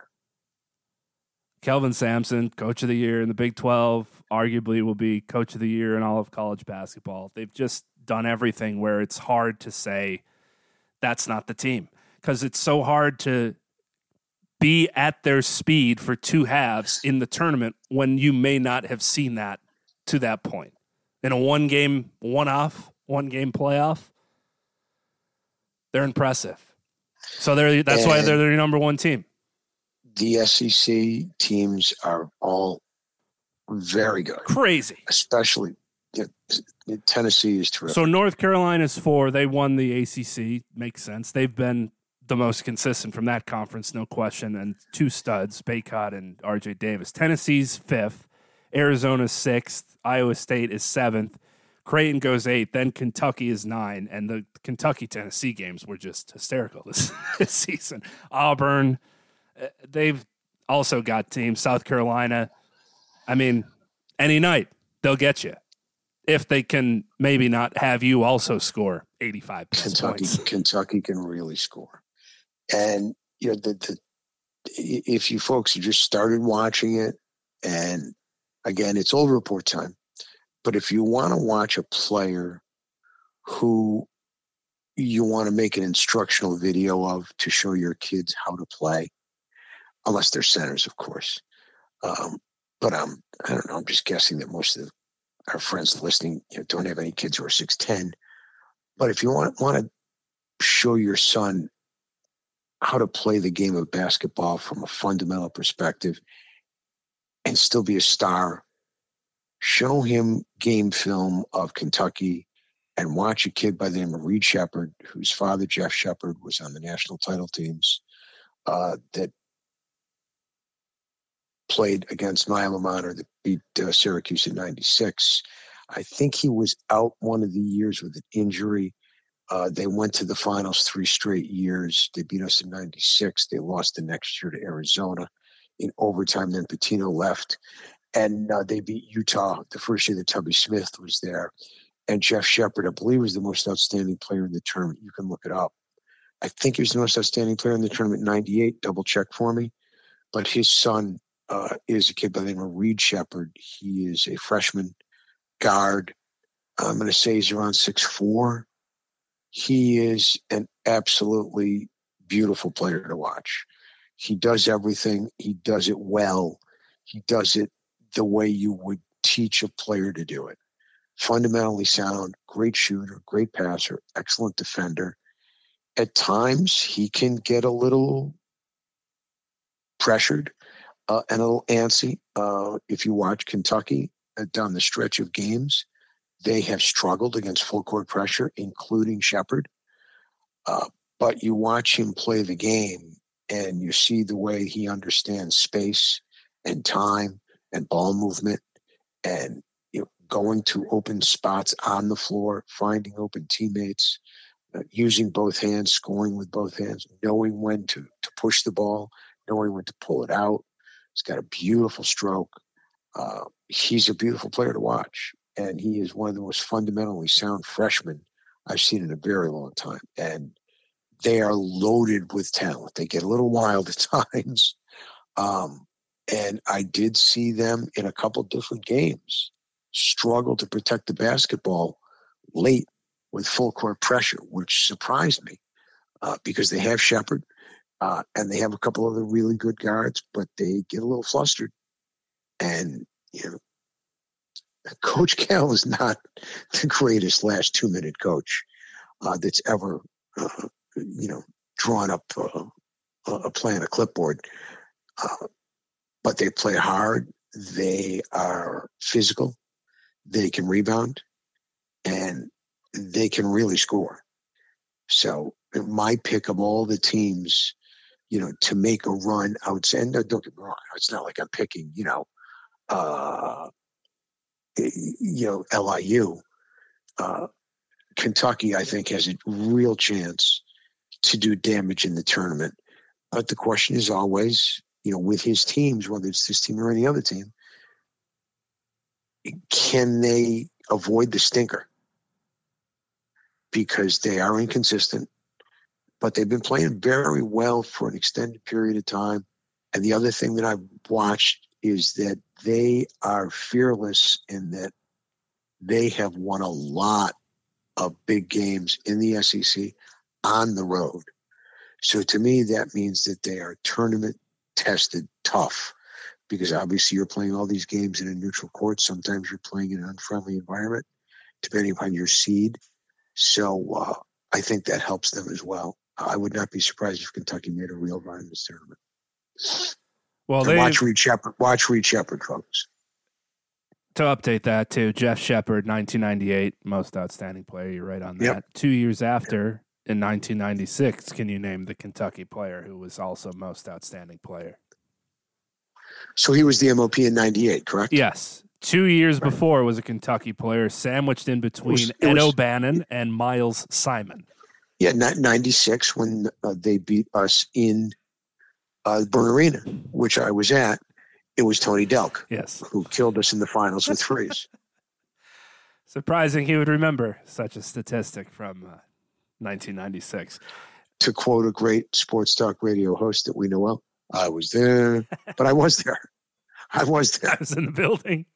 Kelvin Sampson, coach of the year in the Big twelve, arguably will be coach of the year in all of college basketball. They've just done everything where it's hard to say that's not the team, because it's so hard to be at their speed for two halves in the tournament when you may not have seen that to that point. In a one-game, one-off, one-game playoff, they're impressive. So they're that's and why they're their number one team. The S E C teams are all very good. Crazy. Especially you know, Tennessee is terrific. So North Carolina's four. They won the A C C. Makes sense. They've been the most consistent from that conference, no question. And two studs, Baycott and R J Davis. Tennessee's fifth. Arizona's sixth. Iowa State is seventh. Creighton goes eighth. Then Kentucky is nine. And the Kentucky-Tennessee games were just hysterical this, this season. Auburn. They've also got teams, South Carolina. I mean, any night they'll get you if they can maybe not have you also score eighty-five plus Kentucky, points. Kentucky can really score. And, you know, the, the if you folks have just started watching it, and again, it's old report time, but if you want to watch a player who you want to make an instructional video of to show your kids how to play, unless they're centers, of course. Um, but um, I don't know. I'm just guessing that most of our friends listening, you know, don't have any kids who are six ten. But if you want, want to show your son how to play the game of basketball from a fundamental perspective and still be a star, show him game film of Kentucky and watch a kid by the name of Reed Shepherd, whose father, Jeff Shepherd, was on the national title teams uh, that played against my alma mater that beat uh, Syracuse in ninety-six. I think he was out one of the years with an injury. Uh, they went to the finals three straight years. They beat us in ninety-six. They lost the next year to Arizona in overtime. Then Pitino left. And uh, they beat Utah the first year that Tubby Smith was there. And Jeff Shepherd, I believe, was the most outstanding player in the tournament. You can look it up. I think he was the most outstanding player in the tournament in ninety-eight. Double check for me. But his son uh, is a kid by the name of Reed Shepard. He is a freshman guard. I'm going to say he's around six foot four. He is an absolutely beautiful player to watch. He does everything. He does it well. He does it the way you would teach a player to do it. Fundamentally sound, great shooter, great passer, excellent defender. At times, he can get a little pressured uh, and a little antsy. Uh, if you watch Kentucky uh, down the stretch of games, they have struggled against full court pressure, including Shepard. Uh, but you watch him play the game, and you see the way he understands space and time and ball movement and you know, going to open spots on the floor, finding open teammates, uh, using both hands, scoring with both hands, knowing when to, to push the ball, knowing when to pull it out. He's got a beautiful stroke. Uh, he's a beautiful player to watch. And he is one of the most fundamentally sound freshmen I've seen in a very long time. And they are loaded with talent. They get a little wild at times. Um, and I did see them in a couple different games struggle to protect the basketball late with full court pressure, which surprised me uh, because they have Shepard uh, and they have a couple other really good guards, but they get a little flustered. And, you know, Coach Cal is not the greatest last two-minute coach uh, that's ever, uh, you know, drawn up uh, a plan, a clipboard. Uh, but they play hard. They are physical. They can rebound, and they can really score. So my pick of all the teams, you know, to make a run outside. No, don't get me wrong. It's not like I'm picking, you know, uh, you know, L I U. Uh, Kentucky, I think, has a real chance to do damage in the tournament. But the question is always, you know, with his teams, whether it's this team or any other team, can they avoid the stinker? Because they are inconsistent, but they've been playing very well for an extended period of time. And the other thing that I've watched is that they are fearless in that they have won a lot of big games in the S E C on the road. So to me, that means that they are tournament tested tough, because obviously you're playing all these games in a neutral court. Sometimes you're playing in an unfriendly environment, depending upon your seed. So uh, I think that helps them as well. I would not be surprised if Kentucky made a real run in this tournament. Well, they watch Reed Shepard. Watch Reed Shepard, folks. To update that too, Jeff Shepard, nineteen ninety-eight, most outstanding player. You're right on that. Yep. Two years after, in nineteen ninety-six, can you name the Kentucky player who was also most outstanding player? So he was the M O P in ninety-eight, correct? Yes. Two years right. before was a Kentucky player sandwiched in between it was, it Ed was, O'Bannon and Miles Simon. Yeah, ninety-six when uh, they beat us in uh, Byrne Arena, which I was at. It was Tony Delk, yes, who killed us in the finals with threes. Surprising he would remember such a statistic from uh, nineteen ninety-six. To quote a great sports talk radio host that we know well, I was there, but I was there. I was there. I was in the building.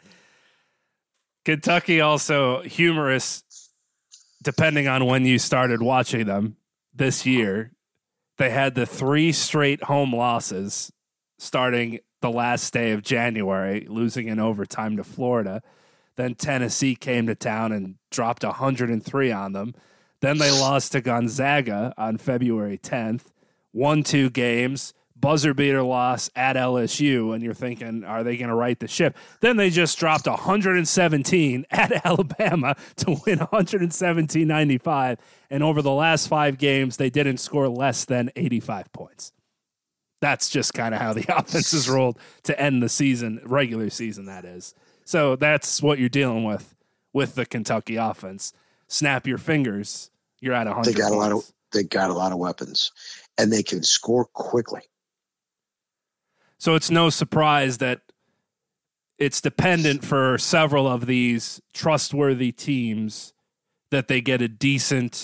Kentucky also humorous, depending on when you started watching them this year. They had the three straight home losses starting the last day of January, losing in overtime to Florida. Then Tennessee came to town and dropped one hundred three on them. Then they lost to Gonzaga on February tenth, won two games, buzzer beater loss at L S U, and you're thinking, are they going to right the ship? Then they just dropped one hundred seventeen at Alabama to win one seventeen ninety-five, and over the last five games, they didn't score less than eighty-five points. That's just kind of how the offense is rolled to end the season, regular season, that is. So that's what you're dealing with with the Kentucky offense. Snap your fingers, you're at one hundred They got points. a lot of they got a lot of weapons, and they can score quickly. So it's no surprise that it's dependent for several of these trustworthy teams that they get a decent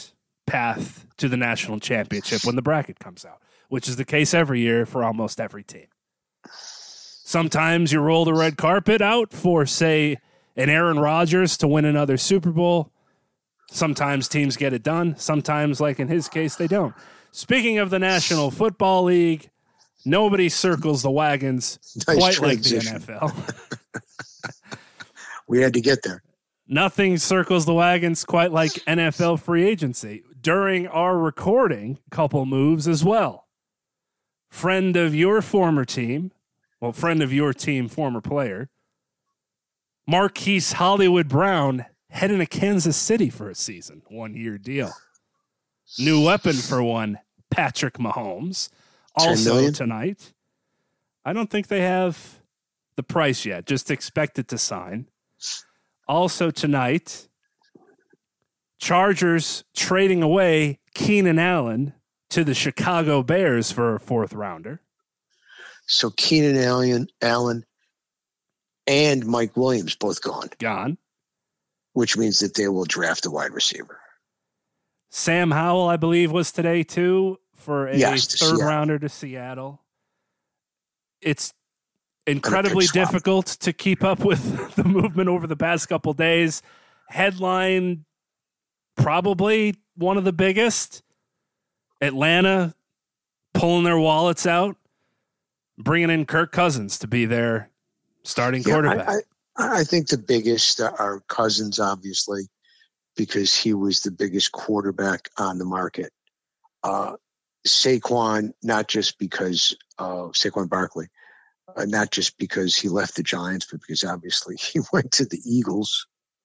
path to the national championship when the bracket comes out, which is the case every year for almost every team. Sometimes you roll the red carpet out for, say, an Aaron Rodgers to win another Super Bowl. Sometimes teams get it done. Sometimes, like in his case, they don't. Speaking of the National Football League, nobody circles the wagons Nice quite transition. like the N F L. We had to get there. Nothing circles the wagons quite like N F L free agency. During our recording, couple moves as well. Friend of your former team, well, friend of your team, former player, Marquise Hollywood Brown heading to Kansas City for a season, one-year deal. New weapon for one, Patrick Mahomes. Also tonight, I don't think they have the price yet. Just expect it to sign. Also tonight, Chargers trading away Keenan Allen to the Chicago Bears for a fourth rounder. So Keenan Allen, Allen and Mike Williams both gone. Gone. Which means that they will draft a wide receiver. Sam Howell, I believe, was today too for a yes, third Seattle. rounder to Seattle. It's incredibly difficult to keep up with the movement over the past couple days. Headline, probably one of the biggest. Atlanta pulling their wallets out, bringing in Kirk Cousins to be their starting yeah, quarterback. I, I, I think the biggest are Cousins, obviously, because he was the biggest quarterback on the market. Uh, Saquon, not just because uh, Saquon Barkley, uh, not just because he left the Giants, but because obviously he went to the Eagles.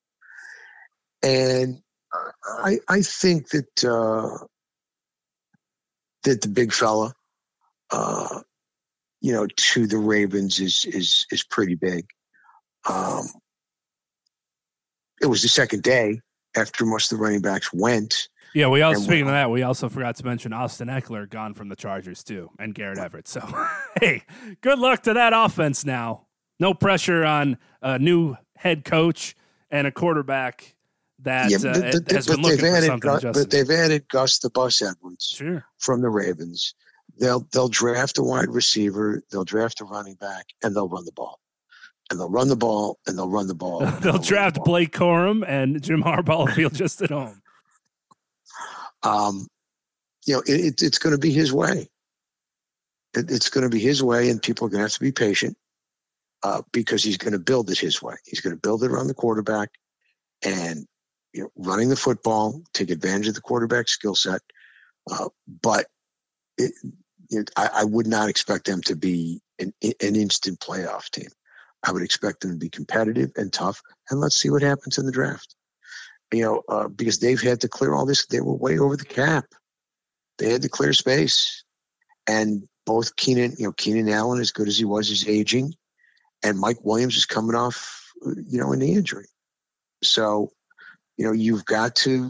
And I, I think that uh, that the big fella, uh, you know, to the Ravens is is is pretty big. Um, it was the second day after most of the running backs went. Yeah, we also, speaking of that, we also forgot to mention Austin Eckler gone from the Chargers too, and Garrett Everett. So, hey, good luck to that offense now. No pressure on a new head coach and a quarterback that yeah, uh, but, but, has but been looking they've for added, something. Gus, but they've added Gus the Bus Edwards sure. from the Ravens. They'll they'll draft a wide receiver, they'll draft a running back, and they'll run the ball. And they'll run the ball, and they'll run the ball. they'll, they'll draft the Blake Corum, and Jim Harbaugh will feel just at home. Um, you know, it, it, it's going to be his way. It, it's going to be his way, and people are going to have to be patient uh, because he's going to build it his way. He's going to build it around the quarterback and you know, running the football, take advantage of the quarterback skill set. Uh, but it, it, I, I would not expect them to be an, an instant playoff team. I would expect them to be competitive and tough, and let's see what happens in the draft. You know, uh, because they've had to clear all this. They were way over the cap. They had to clear space. And both Keenan, you know, Keenan Allen, as good as he was, is aging. And Mike Williams is coming off, you know, a knee injury. So, you know, you've got to,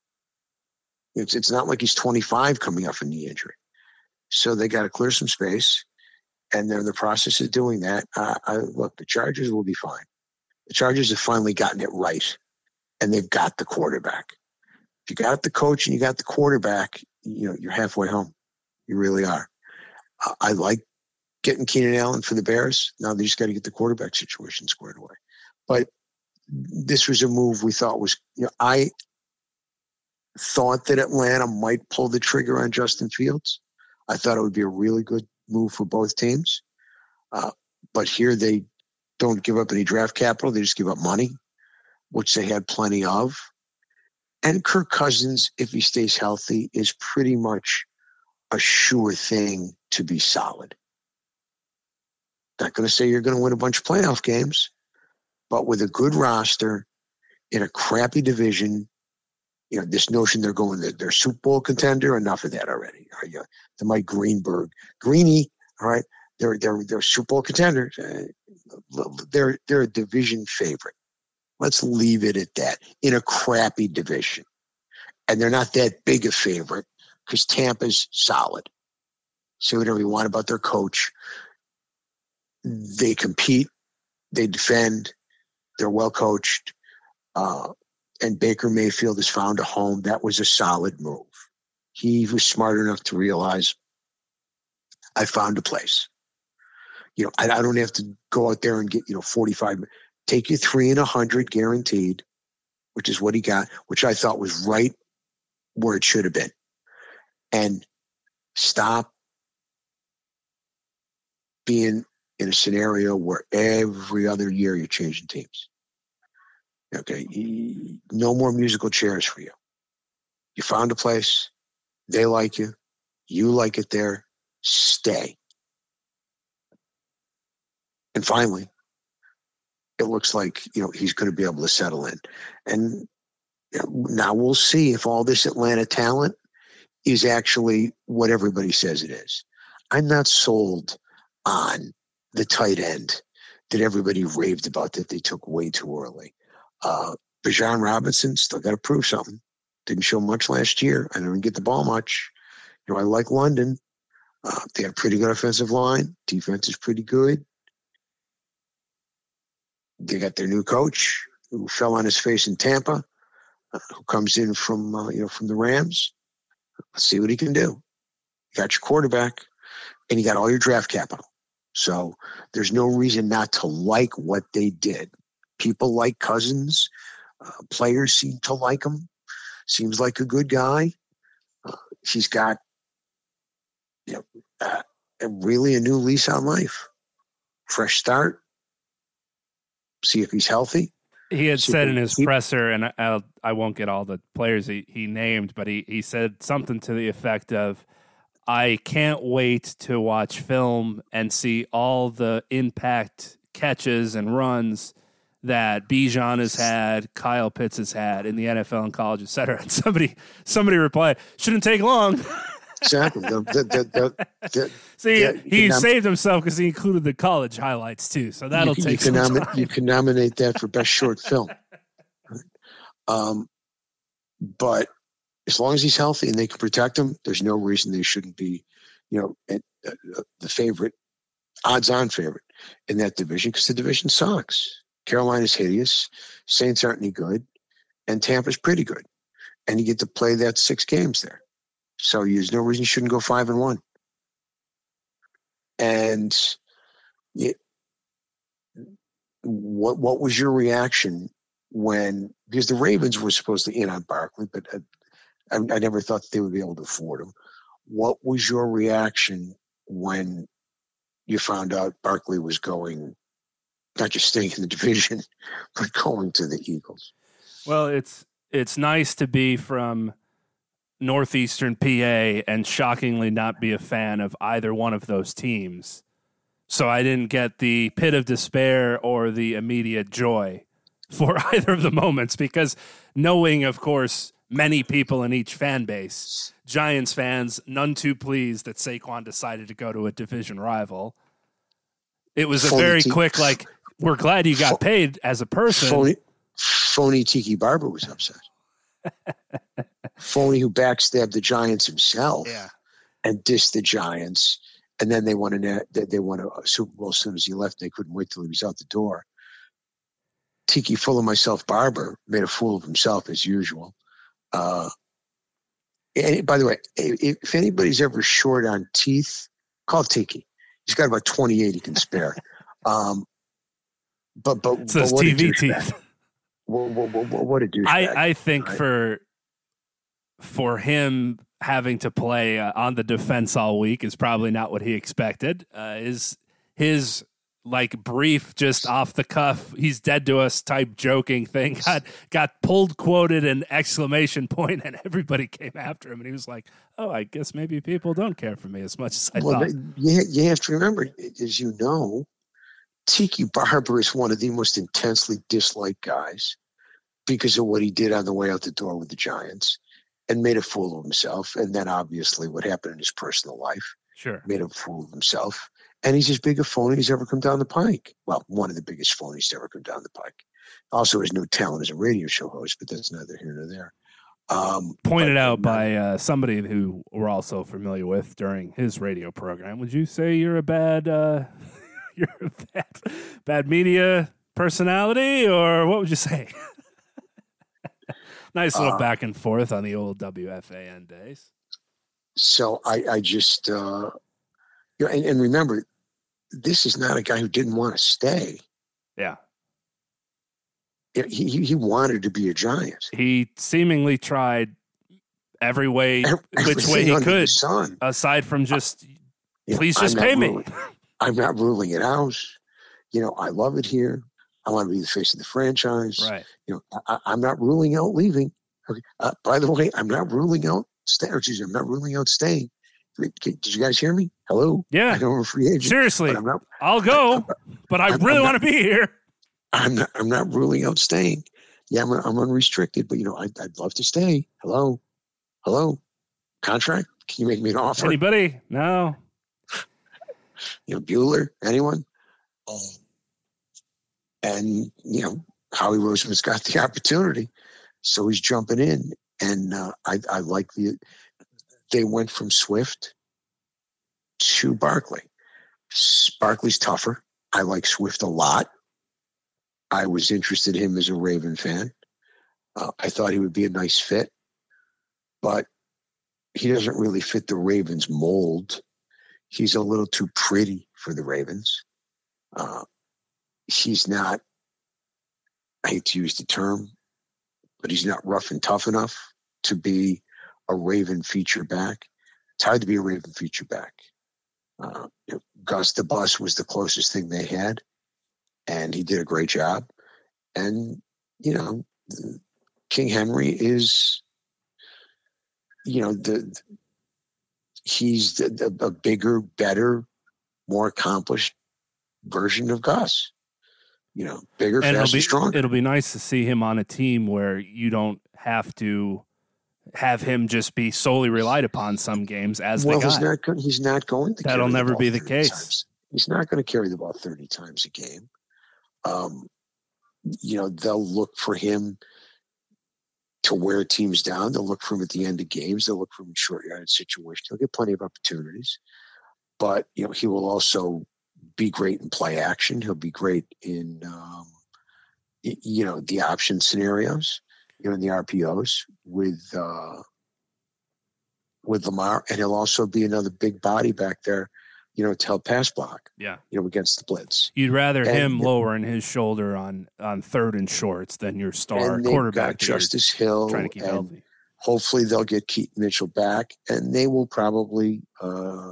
it's, it's not like he's twenty-five coming off a knee injury. So they got to clear some space. And they're in the process of doing that. Uh, I, look, the Chargers will be fine. The Chargers have finally gotten it right. And they've got the quarterback. If you got the coach and you got the quarterback, you know, you're halfway home. You really are. Uh, I like getting Keenan Allen for the Bears. Now they just got to get the quarterback situation squared away. But this was a move we thought was, you know, I thought that Atlanta might pull the trigger on Justin Fields. I thought it would be a really good move for both teams. Uh, but here they don't give up any draft capital. They just give up money, which they had plenty of. And Kirk Cousins, if he stays healthy, is pretty much a sure thing to be solid. Not going to say you're going to win a bunch of playoff games, but with a good roster in a crappy division, you know, this notion they're going to they're Super Bowl contender, enough of that already. Are you, the Mike Greenberg, Greeny, all right, they're they're they're Super Bowl contenders. Uh, they're they're a division favorite. Let's leave it at that, in a crappy division. And they're not that big a favorite because Tampa's solid. Say whatever you want about their coach. They compete. They defend. They're well coached. Uh, and Baker Mayfield has found a home. That was a solid move. He was smart enough to realize, I found a place. You know, I, I don't have to go out there and get, you know, forty-five. Take you three and a hundred guaranteed, which is what he got, which I thought was right where it should have been. And stop being in a scenario where every other year you're changing teams. Okay, no more musical chairs for you. You found a place. They like you. You like it there. Stay. And finally, it looks like, you know, he's going to be able to settle in. And you know, now we'll see if all this Atlanta talent is actually what everybody says it is. I'm not sold on the tight end that everybody raved about that they took way too early. Uh, Bijan Robinson still got to prove something. Didn't show much last year. I didn't get the ball much. You know, I like London. Uh, they have a pretty good offensive line. Defense is pretty good. They got their new coach who fell on his face in Tampa, uh, who comes in from uh, you know from the Rams. Let's see what he can do. You got your quarterback, and you got all your draft capital. So there's no reason not to like what they did. People like Cousins. Uh, players seem to like him. Seems like a good guy. Uh, he's got, you know, uh, really a new lease on life. Fresh start. See if he's healthy. He had See said if in he- his presser, and I'll, I won't get all the players he, he named, but he, he said something to the effect of, I can't wait to watch film and see all the impact catches and runs that Bijan has had, Kyle Pitts has had in the N F L and college, et cetera. And somebody, somebody replied, shouldn't take long. Exactly. The, the, the, the, the, See, yeah, he you can nom- saved himself because he included the college highlights too. So that'll you, take you can some nomi- time. You can nominate that for best short film. Um, but as long as he's healthy and they can protect him, there's no reason they shouldn't be, you know, at, uh, the favorite, odds-on favorite in that division, because the division sucks. Carolina's hideous, Saints aren't any good, and Tampa's pretty good. And you get to play that six games there. So there's no reason you shouldn't go five and one. And it, what what was your reaction when, because the Ravens were supposed to in on Barkley, but I, I never thought they would be able to afford him. What was your reaction when you found out Barkley was going, not just staying in the division, but going to the Eagles? Well, it's it's nice to be from Northeastern P A and shockingly not be a fan of either one of those teams. So I didn't get the pit of despair or the immediate joy for either of the moments, because knowing, of course, many people in each fan base, Giants fans, none too pleased that Saquon decided to go to a division rival. It was a Phony very te- quick, like, we're glad you got paid as a person. Phony, phony Tiki Barber was upset. Phony, who backstabbed the Giants himself, Yeah. and dissed the Giants, and then they won a they won a Super Bowl as soon as he left. They couldn't wait till he was out the door. Tiki, full of myself, Barber made a fool of himself as usual. Uh, and by the way, if, if anybody's ever short on teeth, call Tiki. He's got about twenty-eight he can spare. um, but but, It's but those what T a V douchebag. teeth. What, what, what, what a douchebag. I, I think right? for for him having to play uh, on the defense all week is probably not what he expected. Uh, is his like brief, just off the cuff, he's dead to us type joking thing got got pulled, quoted an exclamation point, and everybody came after him, and he was like, "Oh, I guess maybe people don't care for me as much as I well, thought." you, you have to remember, as you know, Tiki Barber is one of the most intensely disliked guys because of what he did on the way out the door with the Giants and made a fool of himself. And then obviously what happened in his personal life Sure. made him a fool of himself. And he's as big a phony as ever come down the pike. Well, one of the biggest phonies to ever come down the pike. Also has no talent as a radio show host, but that's neither here nor there. Um, Pointed but, out uh, by uh, somebody who we're also familiar with during his radio program. Would you say you're a bad, uh, you're a bad, bad media personality, or what would you say? Nice little Uh, back and forth on the old W F A N days. So I, I just, uh, you know, and, and remember, this is not a guy who didn't want to stay. Yeah. He, he, he wanted to be a Giant. He seemingly tried every way, Every, which way he under the could, sun. aside from just, You know, please I'm just not pay me. ruling- I'm not ruling it out. You know, I love it here. I want to be the face of the franchise. Right. You know, I, I'm not ruling out leaving. Okay. Uh, by the way, I'm not ruling out staying. Excuse me, I'm not ruling out staying. Did you guys hear me? Hello? Yeah. I know I'm a free agent. Seriously, but I'm not, I'll go, but I I'm- really I'm want to be here. I'm not, I'm not ruling out staying. Yeah, I'm, I'm unrestricted, but, you know, I'd, I'd love to stay. Hello? Hello? Contract? Can you make me an offer? Anybody? No. You know, Bueller? Anyone? Um, and, you know, Howie Roseman's got the opportunity, so he's jumping in. And uh, I, I like the, they went from Swift to Barkley. Barkley's tougher. I like Swift a lot. I was interested in him as a Raven fan. Uh, I thought he would be a nice fit, but he doesn't really fit the Ravens mold. He's a little too pretty for the Ravens. Uh, he's not, I hate to use the term, but he's not rough and tough enough to be a Raven feature back. It's hard to be a Raven feature back. Uh, you know, Gus the Bus was the closest thing they had, and he did a great job. And, you know, King Henry is, you know, the he's the, the, a bigger, better, more accomplished version of Gus. You know, bigger, And it'll faster, be, stronger. it'll be nice to see him on a team where you don't have to have him just be solely relied upon some games as well, the guy. he's not going. He's not going to. That'll carry never the be ball the thirty case. times. He's not going to carry the ball thirty times a game. Um, you know, they'll look for him to wear teams down. They'll look for him at the end of games. They'll look for him in short yardage situations. He'll get plenty of opportunities, but you know, he will also be great in play action. He'll be great in, um, y- you know, the option scenarios, you know, in the R P Os with, uh, with Lamar. And he'll also be another big body back there, you know, to help pass block, Yeah. you know, against the blitz. You'd rather And- him lowering his shoulder on, on third and shorts than your star And they've quarterback got that you're Justice Hill, trying to keep and healthy. hopefully they'll get Keaton Mitchell back, and they will probably uh,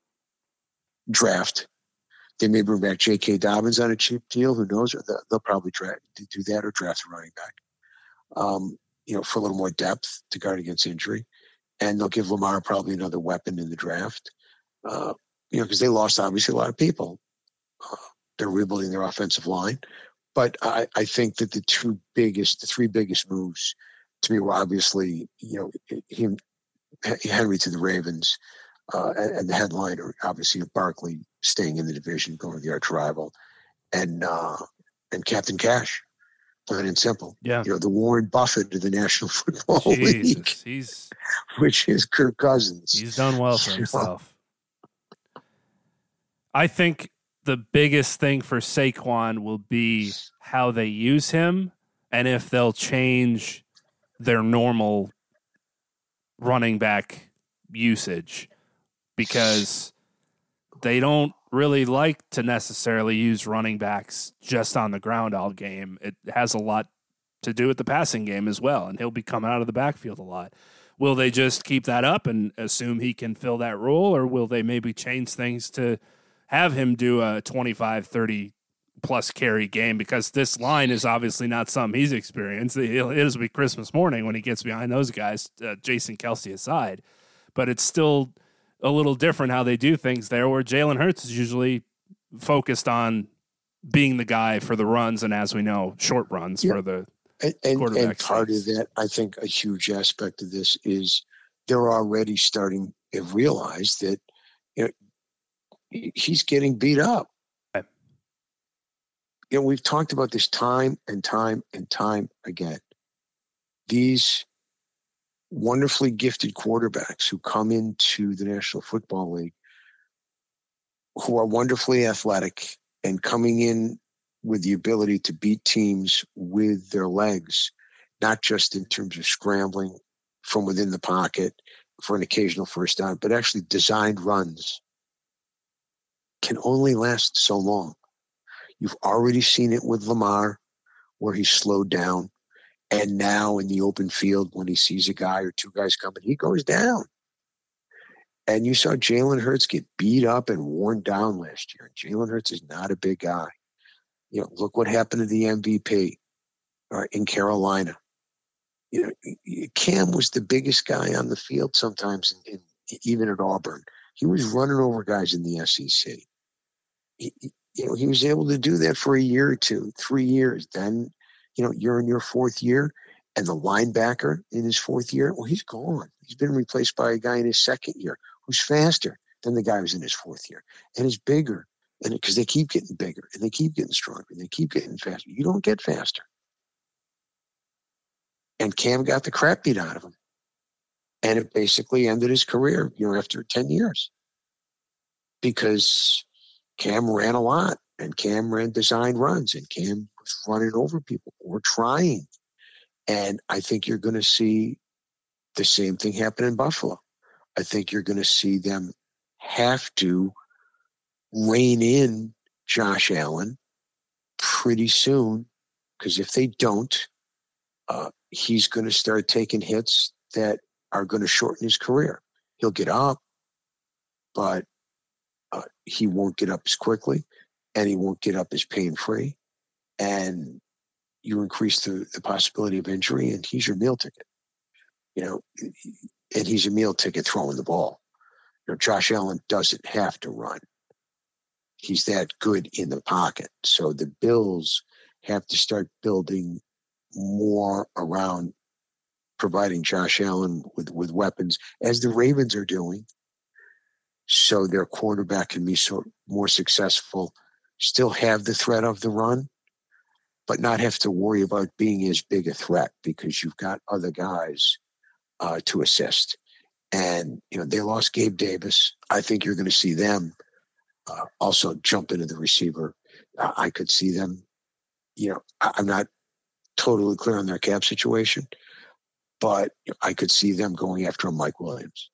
draft. They may bring back J K. Dobbins on a cheap deal. Who knows? Or they'll, they'll probably draft, do that or draft a running back, um, you know, for a little more depth to guard against injury. And they'll give Lamar probably another weapon in the draft, uh, you know, because they lost obviously a lot of people. Uh, they're rebuilding their offensive line. But I, I think that the two biggest, the three biggest moves to me were obviously, you know, him, Henry to the Ravens, uh, and, and the headliner, obviously, of Barkley staying in the division, going to the arch rival, and uh, and Captain Cash, plain and simple. Yeah. You know, the Warren Buffett of the National Football League, Jesus, he's which is Kirk Cousins. he's done well for himself. I think the biggest thing for Saquon will be how they use him and if they'll change their normal running back usage, because they don't really like to necessarily use running backs just on the ground all game. It has a lot to do with the passing game as well, and he'll be coming out of the backfield a lot. Will they just keep that up and assume he can fill that role, or will they maybe change things to have him do a twenty-five, thirty plus carry game? Because this line is obviously not something he's experienced. It'll, it'll be Christmas morning when he gets behind those guys, uh, Jason Kelce aside. But it's still a little different how they do things there, where Jalen Hurts is usually focused on being the guy for the runs, and as we know, short runs Yeah. for the And, and, quarterback and part sneaks. of that, I think a huge aspect of this is they're already starting to realize that, you know, he- he's getting beat up. Right. You know, we've talked about this time and time and time again. These wonderfully gifted quarterbacks who come into the National Football League, who are wonderfully athletic and coming in with the ability to beat teams with their legs, not just in terms of scrambling from within the pocket for an occasional first down, but actually designed runs, can only last so long. You've already seen it with Lamar, where he slowed down. And now in the open field, when he sees a guy or two guys coming, he goes down. And you saw Jalen Hurts get beat up and worn down last year. Jalen Hurts is not a big guy. You know, look what happened to the M V P uh, in Carolina. You know, Cam was the biggest guy on the field sometimes, in, in, even at Auburn. He was running over guys in the S E C. He, you know, he was able to do that for a year or two, three years. Then, you know, you're in your fourth year, and the linebacker in his fourth year, well, he's gone. He's been replaced by a guy in his second year who's faster than the guy who's in his fourth year and is bigger. And because they keep getting bigger and they keep getting stronger and they keep getting faster. You don't get faster. And Cam got the crap beat out of him. And it basically ended his career, you know, after ten years. Because Cam ran a lot, and Cam ran design runs, and Cam was running over people or trying. And I think you're going to see the same thing happen in Buffalo. I think you're going to see them have to rein in Josh Allen pretty soon, because if they don't, uh, he's going to start taking hits that are going to shorten his career. He'll get up, but uh, he won't get up as quickly, and he won't get up as pain-free. And you increase the, the possibility of injury, and he's your meal ticket. You know, and he's a meal ticket throwing the ball. You know, Josh Allen doesn't have to run. He's that good in the pocket. So the Bills have to start building more around providing Josh Allen with, with weapons, as the Ravens are doing, so their quarterback can be so, more successful, still have the threat of the run, but not have to worry about being as big a threat because you've got other guys uh, to assist. And, you know, they lost Gabe Davis. I think you're going to see them uh, also jump into the receiver. Uh, I could see them, you know, I, I'm not totally clear on their cap situation, but I could see them going after a Mike Williams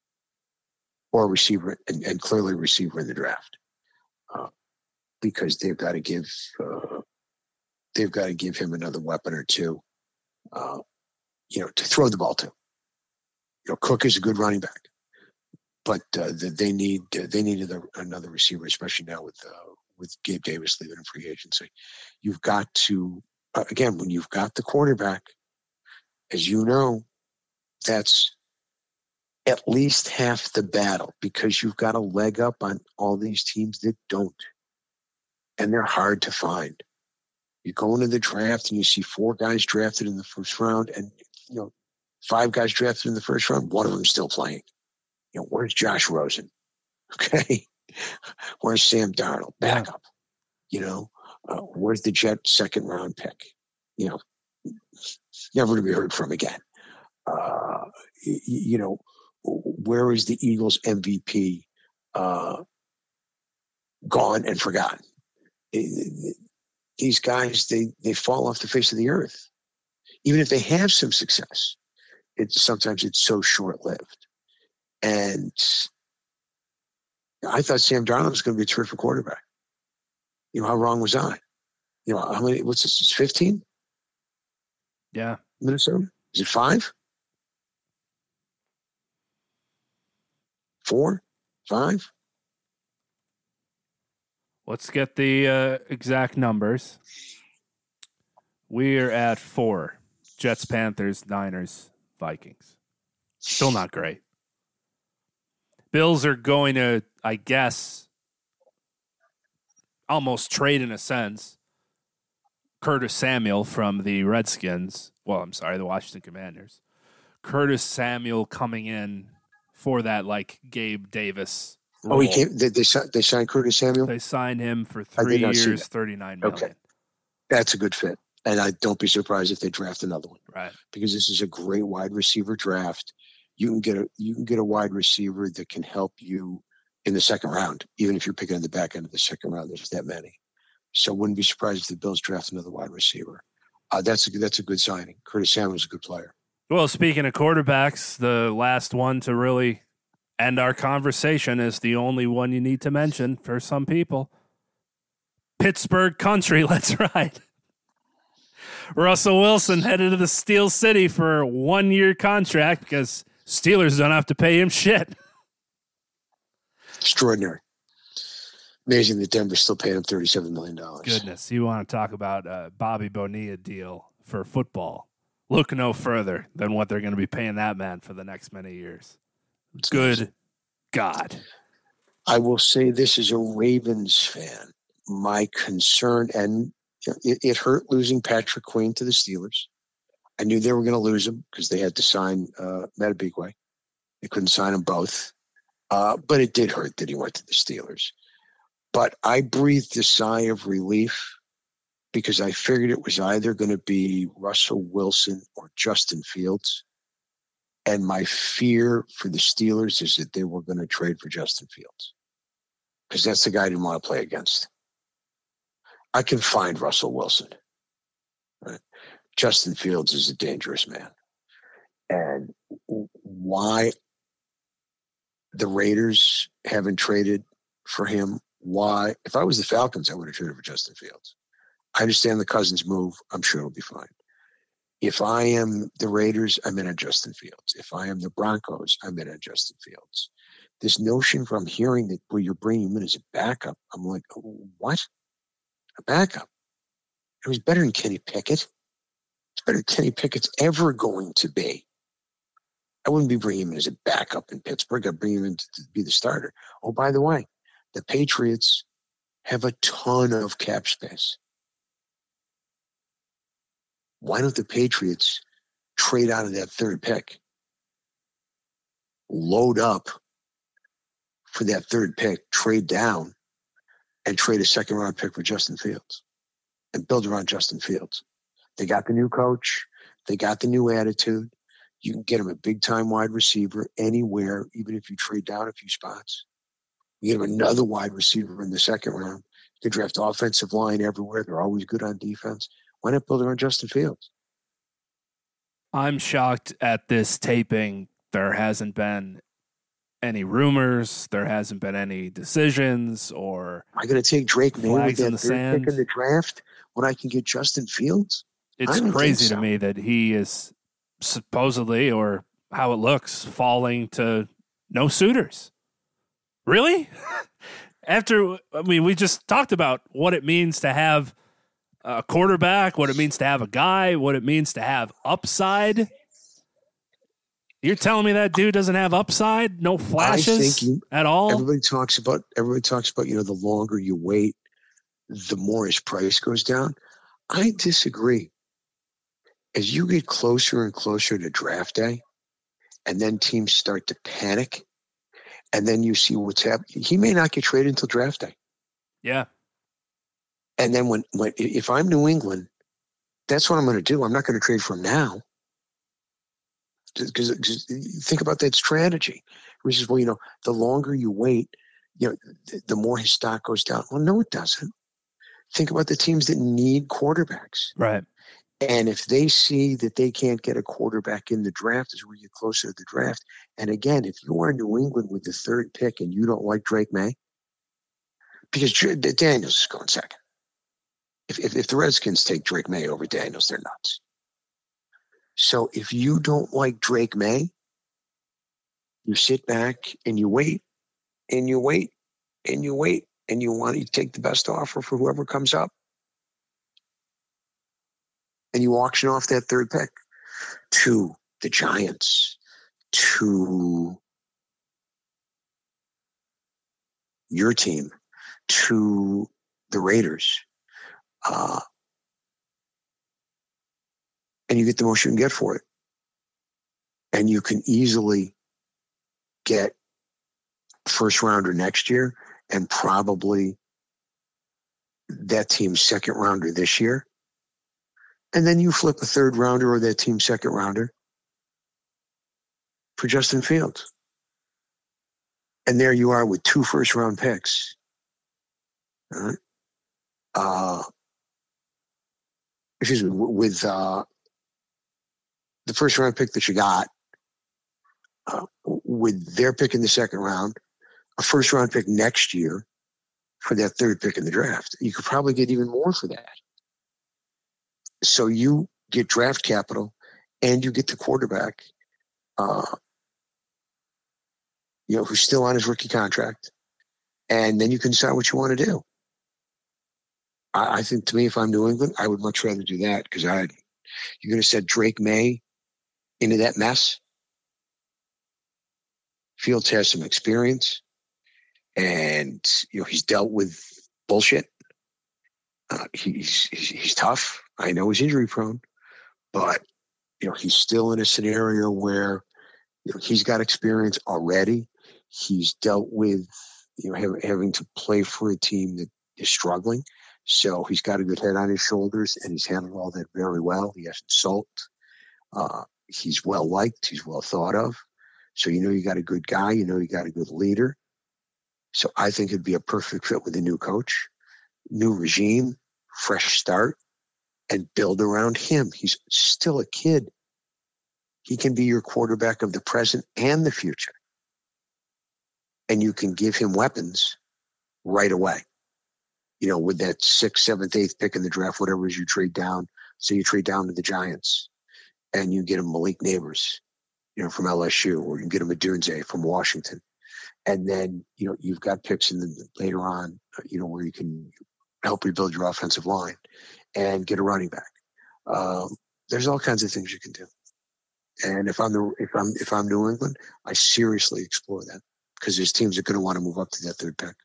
or a receiver, and, and clearly a receiver in the draft, uh, because they've got to give uh, they've got to give him another weapon or two, uh, you know, to throw the ball to. You know, Cook is a good running back, but uh, they need uh, they need another, another receiver, especially now with uh, with Gabe Davis leaving in free agency. You've got to uh, again, when you've got the quarterback, as you know, that's at least half the battle, because you've got a leg up on all these teams that don't. And they're hard to find. You go into the draft and you see four guys drafted in the first round, and, you know, five guys drafted in the first round, one of them still playing. You know, where's Josh Rosen? Okay. Where's Sam Darnold? Backup. You know, uh, where's the Jet second round pick? You know, never to be heard from again. Uh, you, you know, where is the Eagles M V P uh, gone and forgotten? These guys, they, they fall off the face of the earth. Even if they have some success, it's sometimes it's so short-lived. And I thought Sam Darnold was going to be a terrific quarterback. You know, how wrong was I? You know, how many, what's this, it's fifteen? Yeah. Minnesota? Is it five? Four? Five? Let's get the uh, exact numbers. We're at four. Jets, Panthers, Niners, Vikings. Still not great. Bills are going to, I guess, almost trade in a sense Curtis Samuel from the Redskins. Well, I'm sorry, the Washington Commanders. Curtis Samuel coming in for that, like, Gabe Davis role. Oh, he came. They, they, they signed Curtis Samuel? They signed him for three years, thirty-nine million dollars. Okay. That's a good fit. And I don't be surprised if they draft another one. Right. Because this is a great wide receiver draft. You can get a you can get a wide receiver that can help you in the second round, even if you're picking in the back end of the second round. There's that many. So wouldn't be surprised if the Bills draft another wide receiver. uh, that's, a, that's a good signing. Curtis Samuel's a good player. Well, speaking of quarterbacks, the last one to really end our conversation is the only one you need to mention for some people. Pittsburgh country, let's ride. Russell Wilson headed to the Steel City for a one-year contract because Steelers don't have to pay him shit. Extraordinary. Amazing that Denver's still paying him thirty-seven million dollars. Goodness, you want to talk about a Bobby Bonilla deal for football. Look no further than what they're going to be paying that man for the next many years. It's Good nice. God. I will say this as a Ravens fan. My concern, and it, it hurt losing Patrick Queen to the Steelers. I knew they were going to lose him because they had to sign uh, Matabikwe. They couldn't sign them both. Uh, but it did hurt that he went to the Steelers. But I breathed a sigh of relief because I figured it was either going to be Russell Wilson or Justin Fields. And my fear for the Steelers is that they were going to trade for Justin Fields because that's the guy I didn't want to play against. I can find Russell Wilson. Right? Justin Fields is a dangerous man. And why the Raiders haven't traded for him, why? If I was the Falcons, I would have traded for Justin Fields. I understand the Cousins move. I'm sure it'll be fine. If I am the Raiders, I'm in on Justin Fields. If I am the Broncos, I'm in on Justin Fields. This notion from hearing that well, you're bringing him in as a backup, I'm like, what? A backup? It was better than Kenny Pickett. It's better than Kenny Pickett's ever going to be. I wouldn't be bringing him in as a backup in Pittsburgh. I'd bring him in to, to be the starter. Oh, by the way, the Patriots have a ton of cap space. Why don't the Patriots trade out of that third pick, load up for that third pick, trade down, and trade a second round pick for Justin Fields and build around Justin Fields? They got the new coach. They got the new attitude. You can get him a big time wide receiver anywhere, even if you trade down a few spots. You get him another wide receiver in the second round. You can draft offensive line everywhere. They're always good on defense. Why not build around Justin Fields? I'm shocked at this taping. There hasn't been any rumors. There hasn't been any decisions or. Am I going to take Drake May with that the third sand. pick in the draft when I can get Justin Fields? It's crazy so. to me that he is supposedly, or how it looks, falling to no suitors. Really? After, I mean, we just talked about what it means to have a quarterback, what it means to have a guy, what it means to have upside. You're telling me that dude doesn't have upside? No flashes I think you, at all? Everybody talks about, everybody talks about, you know, the longer you wait, the more his price goes down. I disagree. As you get closer and closer to draft day, and then teams start to panic, and then you see what's happening, he may not get traded until draft day. Yeah. And then when, when if I'm New England, that's what I'm going to do. I'm not going to trade for him now. Because think about that strategy. Which is, well, you know, the longer you wait, you know, the, the more his stock goes down. Well, no, it doesn't. Think about the teams that need quarterbacks. Right. And if they see that they can't get a quarterback in the draft as we get closer to the draft, and again, if you are New England with the third pick and you don't like Drake May, because Daniels is going second. If, if if the Redskins take Drake May over Daniels, they're nuts. So if you don't like Drake May, you sit back and you wait, and you wait, and you wait, and you want to take the best offer for whoever comes up. And you auction off that third pick to the Giants, to your team, to the Raiders. Uh, and you get the most you can get for it. And you can easily get first rounder next year and probably that team's second rounder this year. And then you flip a third rounder or that team's second rounder for Justin Fields. And there you are with two first round picks. All right. Uh, excuse me, with uh, the first round pick that you got, uh, with their pick in the second round, a first round pick next year for that third pick in the draft. You could probably get even more for that. So you get draft capital and you get the quarterback, uh, you know, who's still on his rookie contract. And then you can decide what you want to do. I, I think, to me, if I'm New England, I would much rather do that, because I, you're going to set Drake May into that mess. Fields has some experience, and you know he's dealt with bullshit. Uh, he's, he's he's tough. I know he's injury prone, but you know he's still in a scenario where you know he's got experience already. He's dealt with you know have, having to play for a team that is struggling, so he's got a good head on his shoulders, and he's handled all that very well. He hasn't sulked. Uh, he's well liked. He's well thought of. So you know you got a good guy. You know you got a good leader. So I think it'd be a perfect fit with a new coach, new regime, fresh start, and build around him. He's still a kid. He can be your quarterback of the present and the future. And you can give him weapons right away. You know, with that sixth, seventh, eighth pick in the draft, whatever it is you trade down. So you trade down to the Giants and you get him Malik Neighbors, you know, from L S U, or you can get him a Dunze from Washington. And then, you know, you've got picks in the later on, you know, where you can help rebuild your offensive line and get a running back. Um, there's all kinds of things you can do. And if I'm the, if I'm, if I'm New England, I seriously explore that, because there's teams that are going to want to move up to that third pick.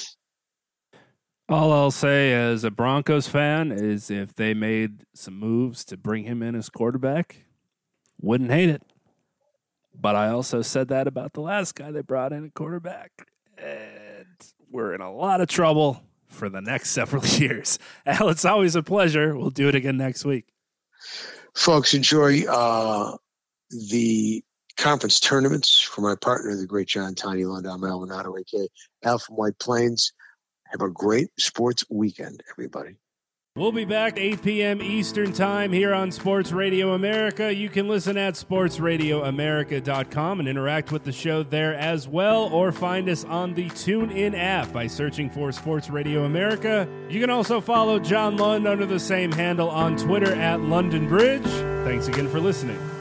All I'll say as a Broncos fan is if they made some moves to bring him in as quarterback, wouldn't hate it. But I also said that about the last guy they brought in at quarterback. And we're in a lot of trouble for the next several years. Al, it's always a pleasure. We'll do it again next week. Folks, enjoy uh, the conference tournaments for my partner, the great John Tiny Lund. I'm Al Renato, a k a. Al from White Plains. Have a great sports weekend, everybody. We'll be back eight p.m. Eastern Time here on Sports Radio America. You can listen at sports radio america dot com and interact with the show there as well, or find us on the TuneIn app by searching for Sports Radio America. You can also follow John Lund under the same handle on Twitter at London Bridge. Thanks again for listening.